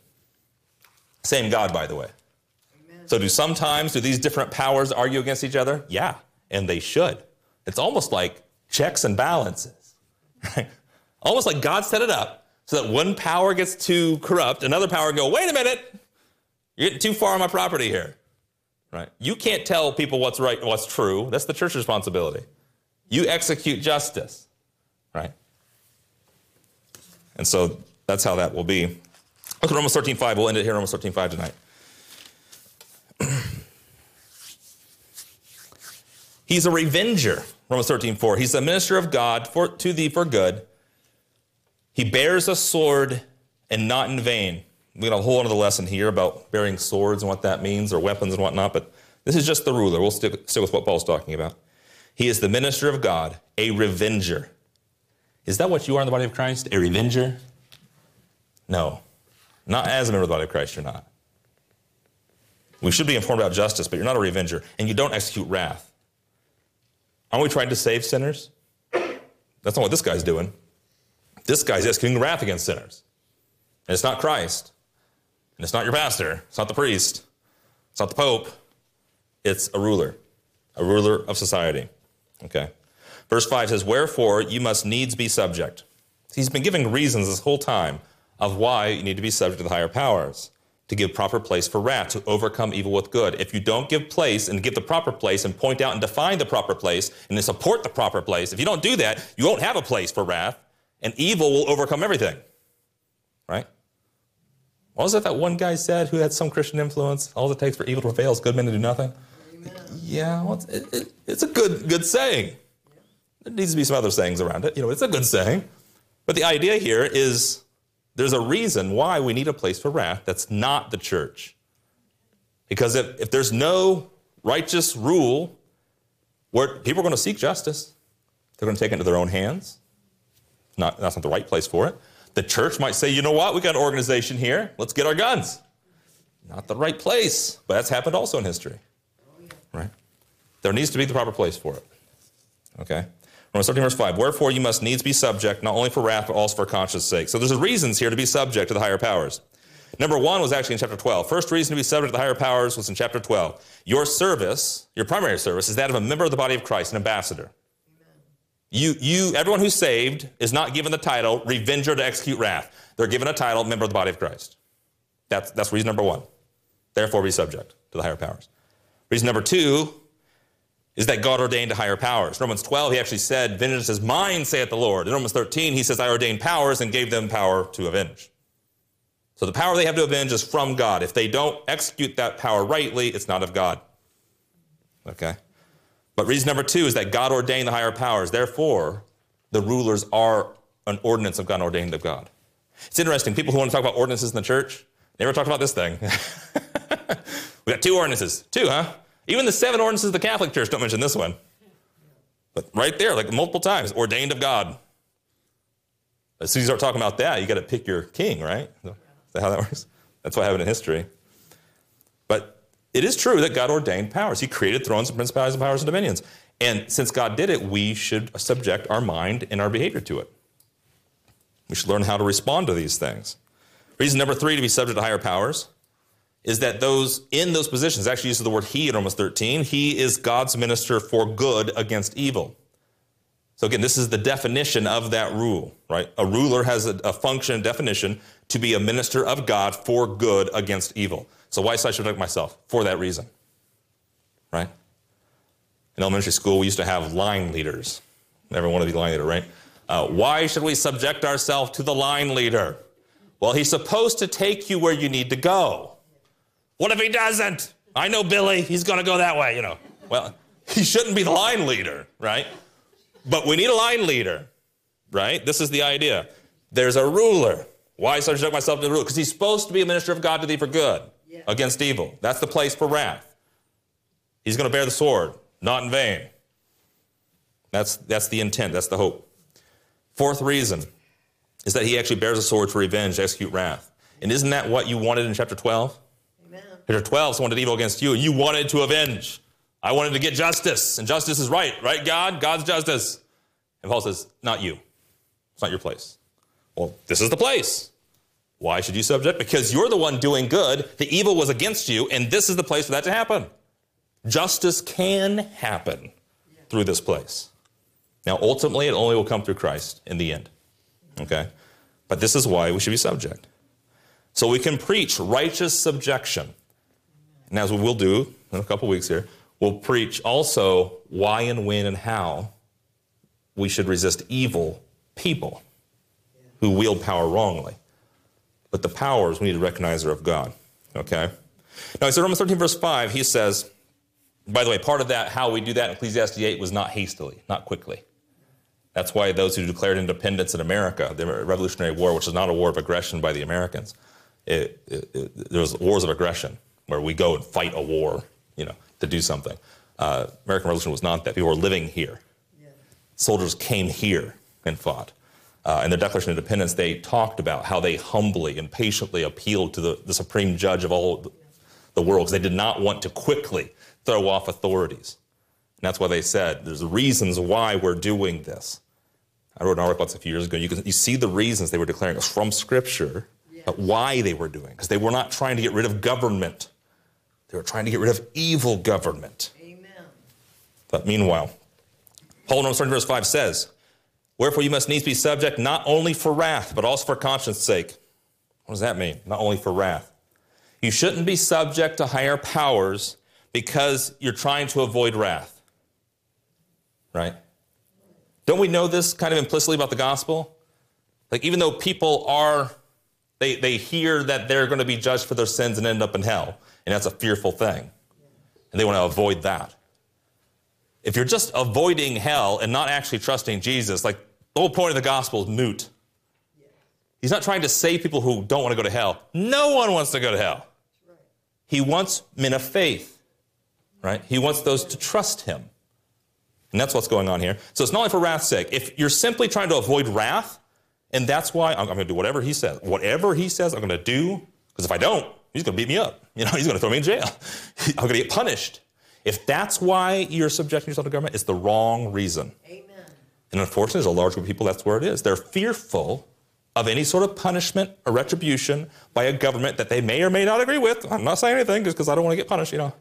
Same God, by the way. Amen. So do sometimes, do these different powers argue against each other? Yeah, and they should. It's almost like checks and balances. Right? Almost like God set it up so that one power gets too corrupt, another power go, wait a minute, you're getting too far on my property here. Right? You can't tell people what's right, what's true. That's the church's responsibility. You execute justice. Right? And so that's how that will be. Look at Romans thirteen five. We'll end it here, Romans thirteen five tonight. He's a revenger, Romans thirteen four. He's a minister of God for, to thee for good. He bears a sword and not in vain. We got a whole other lesson here about bearing swords and what that means, or weapons and whatnot, but this is just the ruler. We'll stick, stick with what Paul's talking about. He is the minister of God, a revenger. Is that what you are in the body of Christ, a revenger? No. Not as a member of the body of Christ, you're not. We should be informed about justice, but you're not a revenger, and you don't execute wrath. Aren't we trying to save sinners? That's not what this guy's doing. This guy's executing wrath against sinners. And it's not Christ. And it's not your pastor. It's not the priest. It's not the Pope. It's a ruler. A ruler of society. Okay. Verse five says, wherefore you must needs be subject. He's been giving reasons this whole time of why you need to be subject to the higher powers, to give proper place for wrath, to overcome evil with good. If you don't give place and give the proper place and point out and define the proper place and then support the proper place, if you don't do that, you won't have a place for wrath, and evil will overcome everything. Right? What was it that one guy said who had some Christian influence? All it takes for evil to prevail is good men to do nothing. Amen. Yeah, well, it's, it, it, it's a good good saying. Yeah. There needs to be some other sayings around it. You know, it's a good saying. But the idea here is there's a reason why we need a place for wrath that's not the church. Because if, if there's no righteous rule, where people are going to seek justice, they're going to take it into their own hands. Not, that's not the right place for it. The church might say, you know what, we got an organization here. Let's get our guns. Not the right place. But that's happened also in history. Right? There needs to be the proper place for it. Okay? Romans thirteen, verse five. Wherefore you must needs be subject, not only for wrath, but also for conscience sake. So there's reasons here to be subject to the higher powers. Number one was actually in chapter twelve. First reason to be subject to the higher powers was in chapter twelve. Your service, your primary service, is that of a member of the body of Christ, an ambassador. You, you, everyone who's saved is not given the title, revenger to execute wrath. They're given a title, member of the body of Christ. That's, that's reason number one. Therefore, be subject to the higher powers. Reason number two is that God ordained to higher powers. Romans twelve, he actually said, vengeance is mine, saith the Lord. In Romans thirteen, he says, I ordained powers and gave them power to avenge. So the power they have to avenge is from God. If they don't execute that power rightly, it's not of God. Okay? But reason number two is that God ordained the higher powers. Therefore, the rulers are an ordinance of God, ordained of God. It's interesting. People who want to talk about ordinances in the church never talk about this thing. We got two ordinances. Two, huh? Even the seven ordinances of the Catholic Church don't mention this one. But right there, like multiple times, ordained of God. As soon as you start talking about that, you got to pick your king, right? Is that how that works? That's what happened in history. But it is true that God ordained powers. He created thrones and principalities and powers and dominions. And since God did it, we should subject our mind and our behavior to it. We should learn how to respond to these things. Reason number three to be subject to higher powers is that those in those positions, actually uses the word he in Romans thirteen, he is God's minister for good against evil. So again, this is the definition of that rule, right? A ruler has a, a function and definition to be a minister of God for good against evil. So why should I subject myself? For that reason, right? In elementary school, we used to have line leaders. Everyone wanted to be the line leader, right? Uh, why should we subject ourselves to the line leader? Well, he's supposed to take you where you need to go. What if he doesn't? I know Billy, he's going to go that way, you know. Well, he shouldn't be the line leader, right? But we need a line leader, right? This is the idea. There's a ruler. Why should I subject myself to the ruler? Because he's supposed to be a minister of God to thee for good, yeah, against evil. That's the place for wrath. He's going to bear the sword, not in vain. That's, that's the intent. That's the hope. Fourth reason is that he actually bears a sword to revenge, to execute wrath. And isn't that what you wanted in chapter twelve? Amen. Chapter twelve, someone did evil against you, and you wanted to avenge. I wanted to get justice, and justice is right, right, God? God's justice. And Paul says, not you. It's not your place. Well, this is the place. Why should you subject? Because you're the one doing good. The evil was against you, and this is the place for that to happen. Justice can happen through this place. Now, ultimately, it only will come through Christ in the end. Okay? But this is why we should be subject. So we can preach righteous subjection. And as we will do in a couple weeks here, we'll preach also why and when and how we should resist evil people who wield power wrongly. But the powers we need to recognize are of God. Okay? Now, he said Romans thirteen, verse five, he says, by the way, part of that, how we do that in Ecclesiastes eight was not hastily, not quickly. That's why those who declared independence in America, the Revolutionary War, which is not a war of aggression by the Americans, it, it, it, there was wars of aggression where we go and fight a war, you know, to do something. Uh, American Revolution was not that. People were living here. Yeah. Soldiers came here and fought. Uh, in their Declaration of Independence, they talked about how they humbly and patiently appealed to the, the supreme judge of all the, the world, because they did not want to quickly throw off authorities. And that's why they said, there's reasons why we're doing this. I wrote an article about this a few years ago. You can you see the reasons they were declaring it from Scripture, yes, but why they were doing it. Because they were not trying to get rid of government. They were trying to get rid of evil government. Amen. But meanwhile, Paul in Romans thirteen, verse five says, wherefore you must needs be subject not only for wrath, but also for conscience sake. What does that mean? Not only for wrath. You shouldn't be subject to higher powers because you're trying to avoid wrath. Right? Don't we know this kind of implicitly about the gospel? Like, even though people are, they, they hear that they're going to be judged for their sins and end up in hell, and that's a fearful thing, and they want to avoid that. If you're just avoiding hell and not actually trusting Jesus, like, the whole point of the gospel is moot. He's not trying to save people who don't want to go to hell. No one wants to go to hell. He wants men of faith, right? He wants those to trust him. And that's what's going on here. So it's not only for wrath's sake. If you're simply trying to avoid wrath, And that's why I'm, I'm going to do whatever he says. Whatever he says, I'm going to do, because if I don't, he's going to beat me up. You know, he's going to throw me in jail. I'm going to get punished. If that's why you're subjecting yourself to government, it's the wrong reason. Amen. And unfortunately, there's a large group of people, that's where it is. They're fearful of any sort of punishment or retribution by a government that they may or may not agree with. I'm not saying anything just because I don't want to get punished, you know.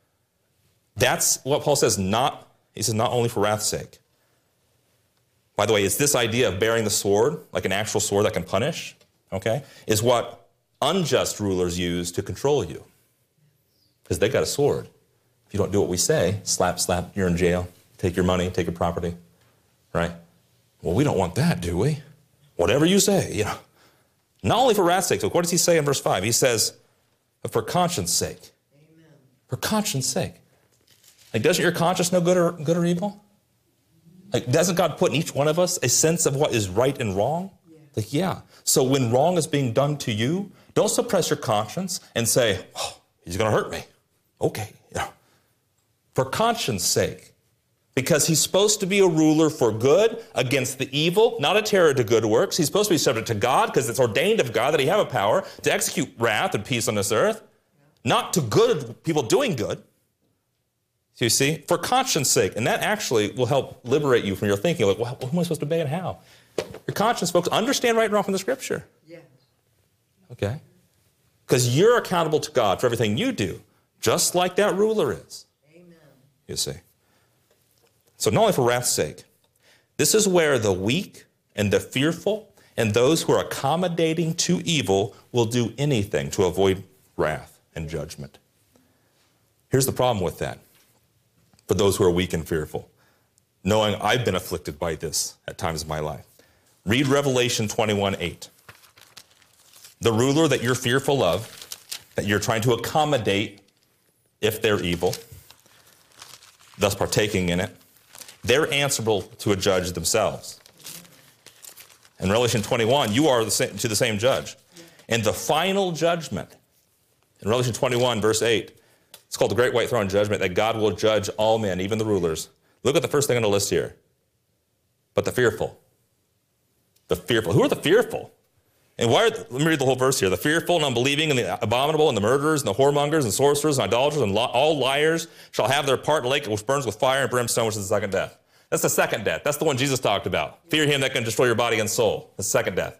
That's what Paul says, not, he says, not only for wrath's sake. By the way, it's this idea of bearing the sword, like an actual sword that can punish, okay, is what unjust rulers use to control you. Because they got a sword. If you don't do what we say, slap, slap, you're in jail, take your money, take your property, right? Well, we don't want that, do we? Whatever you say, you know. Not only for wrath's sake. So what does he say in verse five? He says, for conscience sake. Amen. For conscience sake. Like, doesn't your conscience know good or, good or evil? Like, doesn't God put in each one of us a sense of what is right and wrong? Yeah. Like, yeah. So when wrong is being done to you, don't suppress your conscience and say, oh, he's going to hurt me. Okay. Yeah. For conscience sake. Because he's supposed to be a ruler for good against the evil, not a terror to good works. He's supposed to be subject to God because it's ordained of God that he have a power to execute wrath and peace on this earth, not to good people doing good. So you see, for conscience sake. And that actually will help liberate you from your thinking, like, well, who am I supposed to obey and how? Your conscience, folks, understand right and wrong from the Scripture. Yes. Okay? Because you're accountable to God for everything you do, just like that ruler is. Amen. You see. So not only for wrath's sake, this is where the weak and the fearful and those who are accommodating to evil will do anything to avoid wrath and judgment. Here's the problem with that. For those who are weak and fearful, knowing I've been afflicted by this at times in my life. Read Revelation twenty-one eight. The ruler that you're fearful of, that you're trying to accommodate if they're evil, thus partaking in it, they're answerable to a judge themselves. In Revelation twenty-one, you are the same, to the same judge. And the final judgment, in Revelation twenty-one, verse eight, it's called the Great White Throne Judgment, that God will judge all men, even the rulers. Look at the first thing on the list here. But the fearful. The fearful. Who are the fearful? And why are, the, let me read the whole verse here. The fearful and unbelieving and the abominable and the murderers and the whoremongers and sorcerers and idolaters and li- all liars shall have their part in the lake which burns with fire and brimstone, which is the second death. That's the second death. That's the one Jesus talked about. Fear him that can destroy your body and soul. The second death.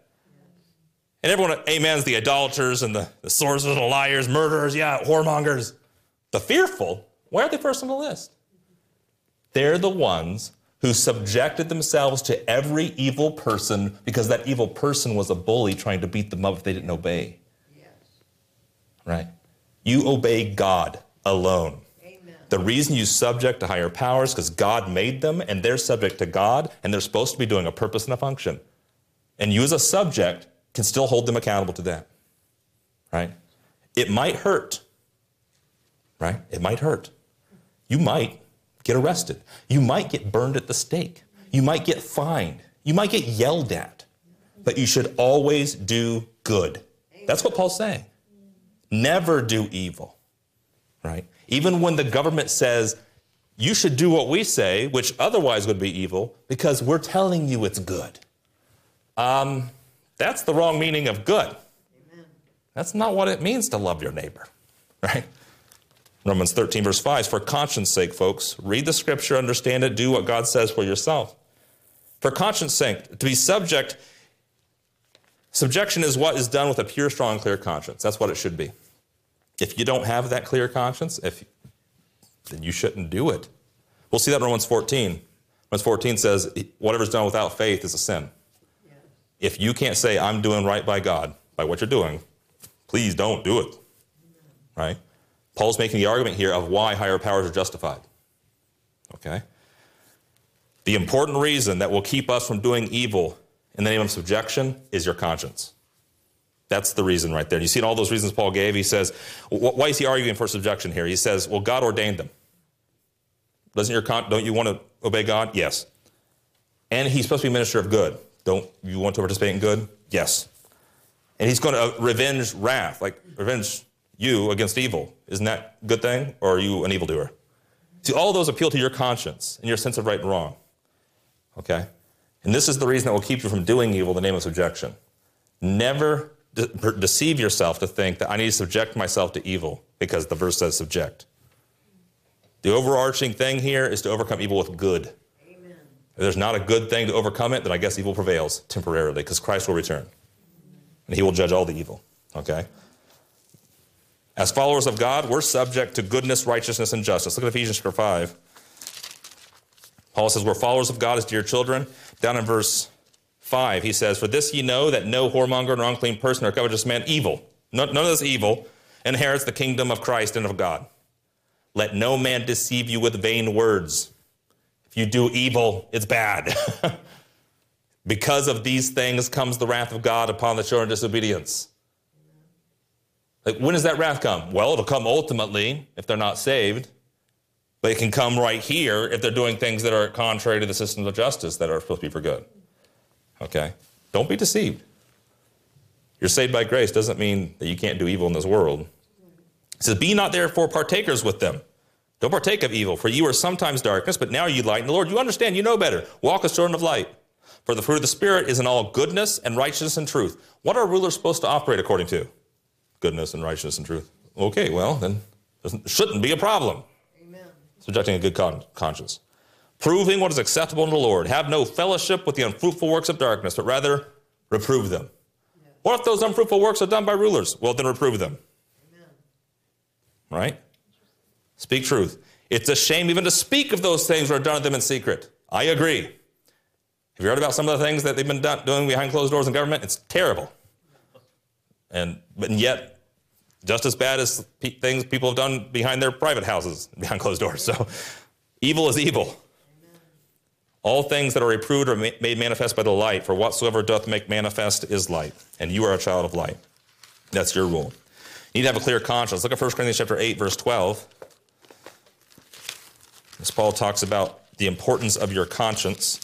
And everyone amens the idolaters and the, the sorcerers and the liars, murderers, yeah, whoremongers. The fearful, why are they first on the list? They're the ones who subjected themselves to every evil person because that evil person was a bully trying to beat them up if they didn't obey. Yes. Right? You obey God alone. Amen. The reason you subject to higher powers is because God made them and they're subject to God and they're supposed to be doing a purpose and a function. And you as a subject can still hold them accountable to that. Right? It might hurt. Right? It might hurt. You might get arrested. You might get burned at the stake. You might get fined. You might get yelled at. But you should always do good. That's what Paul's saying. Never do evil. Right? Even when the government says, you should do what we say, which otherwise would be evil, because we're telling you it's good. Um, that's the wrong meaning of good. That's not what it means to love your neighbor. Right? Romans thirteen, verse five, for conscience sake, folks, read the Scripture, understand it, do what God says for yourself. For conscience sake, to be subject, subjection is what is done with a pure, strong, clear conscience. That's what it should be. If you don't have that clear conscience, if, then you shouldn't do it. We'll see that in Romans fourteen. Romans fourteen says, whatever's done without faith is a sin. Yeah. If you can't say, I'm doing right by God, by what you're doing, please don't do it. Right? Paul's making the argument here of why higher powers are justified. Okay? The important reason that will keep us from doing evil in the name of subjection is your conscience. That's the reason right there. You see all those reasons Paul gave? He says, why is he arguing for subjection here? He says, well, God ordained them. Doesn't your con- don't you want to obey God? Yes. And he's supposed to be a minister of good. Don't you want to participate in good? Yes. And he's going to revenge wrath, like revenge you against evil. Isn't that a good thing? Or are you an evildoer? See, all those appeal to your conscience and your sense of right and wrong. Okay? And this is the reason that will keep you from doing evil in the name of subjection. Never de- deceive yourself to think that I need to subject myself to evil because the verse says subject. The overarching thing here is to overcome evil with good. Amen. If there's not a good thing to overcome it, then I guess evil prevails temporarily because Christ will return. And he will judge all the evil. Okay? As followers of God, we're subject to goodness, righteousness, and justice. Look at Ephesians chapter five. Paul says, we're followers of God as dear children. Down in verse five, he says, for this ye know that no whoremonger, nor unclean person, or covetous man, evil, none of this evil, inherits the kingdom of Christ and of God. Let no man deceive you with vain words. If you do evil, it's bad. Because of these things comes the wrath of God upon the children of disobedience. Like, when does that wrath come? Well, it'll come ultimately if they're not saved. But it can come right here if they're doing things that are contrary to the systems of justice that are supposed to be for good. Okay? Don't be deceived. You're saved by grace doesn't mean that you can't do evil in this world. It says, be not therefore partakers with them. Don't partake of evil, for you are sometimes darkness, but now you light in the Lord. You understand, you know better. Walk as children of light. For the fruit of the Spirit is in all goodness and righteousness and truth. What are rulers supposed to operate according to? Goodness and righteousness and truth. Okay, well, then it shouldn't be a problem. Amen. Subjecting a good con- conscience. Proving what is acceptable unto the Lord. Have no fellowship with the unfruitful works of darkness, but rather reprove them. Yes. What if those unfruitful works are done by rulers? Well, then reprove them. Amen. Right? Speak truth. It's a shame even to speak of those things that are done to them in secret. I agree. Have you heard about some of the things that they've been done, doing behind closed doors in government? It's terrible. And, but yet, just as bad as pe- things people have done behind their private houses, behind closed doors. So, evil is evil. Amen. All things that are reproved are ma- made manifest by the light, for whatsoever doth make manifest is light. And you are a child of light. That's your rule. You need to have a clear conscience. Look at First Corinthians chapter eight, verse twelve. As Paul talks about the importance of your conscience.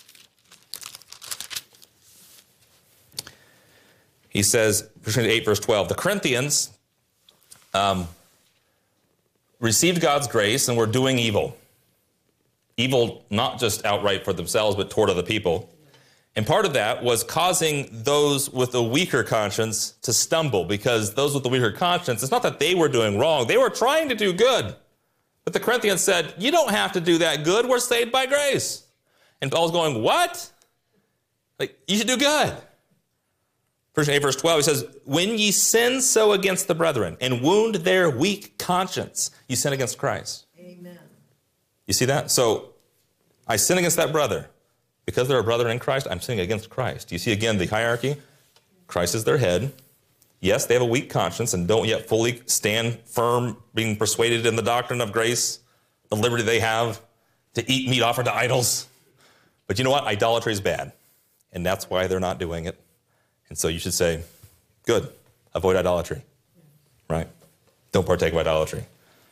He says, First Corinthians eight, verse twelve, the Corinthians um, received God's grace and were doing evil. Evil not just outright for themselves, but toward other people. And part of that was causing those with a weaker conscience to stumble, because those with the weaker conscience, it's not that they were doing wrong. They were trying to do good. But the Corinthians said, you don't have to do that good. We're saved by grace. And Paul's going, what? Like, you should do good. First eight, verse twelve, he says, when ye sin so against the brethren and wound their weak conscience, you sin against Christ. Amen. You see that? So I sin against that brother. Because they're a brother in Christ, I'm sinning against Christ. You see again the hierarchy? Christ is their head. Yes, they have a weak conscience and don't yet fully stand firm, being persuaded in the doctrine of grace, the liberty they have to eat meat offered to idols. But you know what? Idolatry is bad. And that's why they're not doing it. And so you should say, good, avoid idolatry, right? Don't partake of idolatry.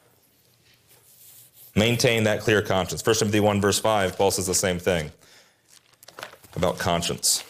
Maintain that clear conscience. First Timothy one, verse five, Paul says the same thing about conscience.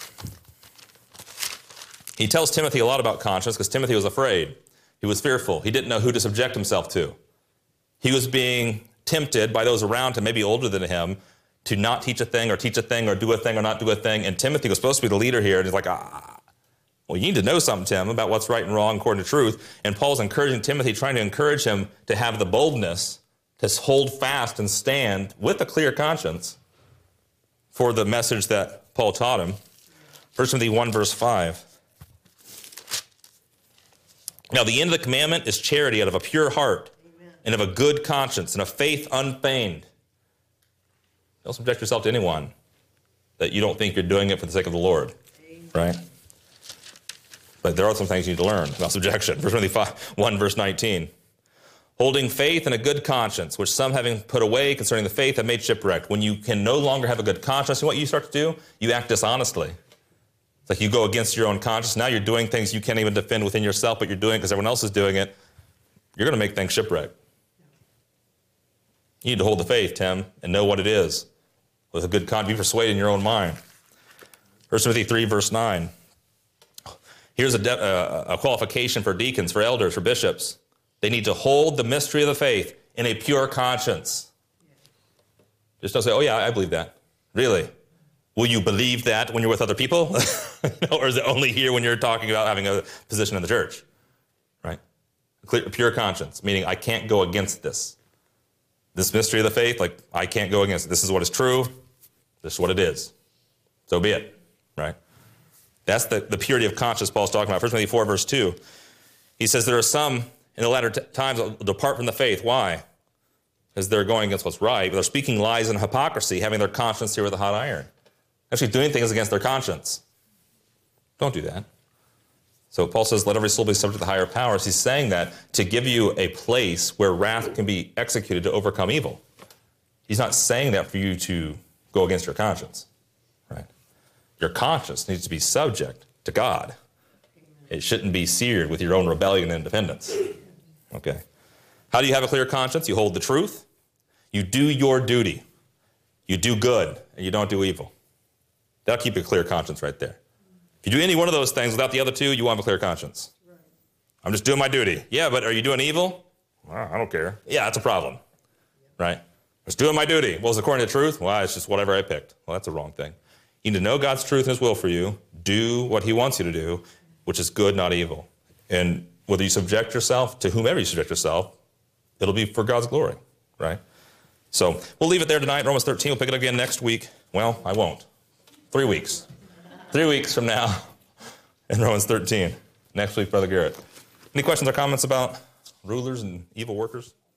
He tells Timothy a lot about conscience because Timothy was afraid. He was fearful. He didn't know who to subject himself to. He was being tempted by those around him, maybe older than him, to not teach a thing or teach a thing or do a thing or not do a thing. And Timothy was supposed to be the leader here. And he's like, ah. Well, you need to know something, Tim, about what's right and wrong according to truth. And Paul's encouraging Timothy, trying to encourage him to have the boldness to hold fast and stand with a clear conscience for the message that Paul taught him. First Timothy one, verse five. Now, the end of the commandment is charity out of a pure heart. Amen. And of a good conscience and a faith unfeigned. Don't subject yourself to anyone that you don't think you're doing it for the sake of the Lord. Amen. Right? But there are some things you need to learn about subjection. First Timothy one, verse nineteen. Holding faith and a good conscience, which some having put away concerning the faith have made shipwrecked. When you can no longer have a good conscience, and what you start to do? You act dishonestly. It's like you go against your own conscience. Now you're doing things you can't even defend within yourself, but you're doing it because everyone else is doing it. You're going to make things shipwreck. You need to hold the faith, Tim, and know what it is. With a good conscience, be persuaded in your own mind. First Timothy three, verse nine. Here's a, de- uh, a qualification for deacons, for elders, for bishops. They need to hold the mystery of the faith in a pure conscience. Just don't say, oh yeah, I believe that. Really? Will you believe that when you're with other people? Or is it only here when you're talking about having a position in the church? Right? Clear, pure conscience, meaning I can't go against this. This mystery of the faith, like, I can't go against it. This is what is true. This is what it is. So be it. Right? That's the, the purity of conscience Paul's talking about. First Timothy four, verse two. He says there are some in the latter t- times that will depart from the faith. Why? Because they're going against what's right, but they're speaking lies and hypocrisy, having their conscience here with a hot iron. Actually doing things against their conscience. Don't do that. So Paul says, let every soul be subject to the higher powers. He's saying that to give you a place where wrath can be executed to overcome evil. He's not saying that for you to go against your conscience. Right? Your conscience needs to be subject to God. It shouldn't be seared with your own rebellion and independence. Okay. How do you have a clear conscience? You hold the truth. You do your duty. You do good, and you don't do evil. That'll keep a clear conscience right there. If you do any one of those things without the other two, you won't have a clear conscience. Right. I'm just doing my duty. Yeah, but are you doing evil? Well, I don't care. Yeah, that's a problem. Yeah. Right? I'm just doing my duty. Well, is it according to truth? Well, it's just whatever I picked. Well, that's a wrong thing. You need to know God's truth and his will for you. Do what he wants you to do, which is good, not evil. And whether you subject yourself to whomever you subject yourself, it'll be for God's glory. Right? So we'll leave it there tonight. Romans thirteen. We'll pick it up again next week. Well, I won't. Three weeks. Three weeks from now in Romans thirteen. Next week, Brother Garrett. Any questions or comments about rulers and evil workers?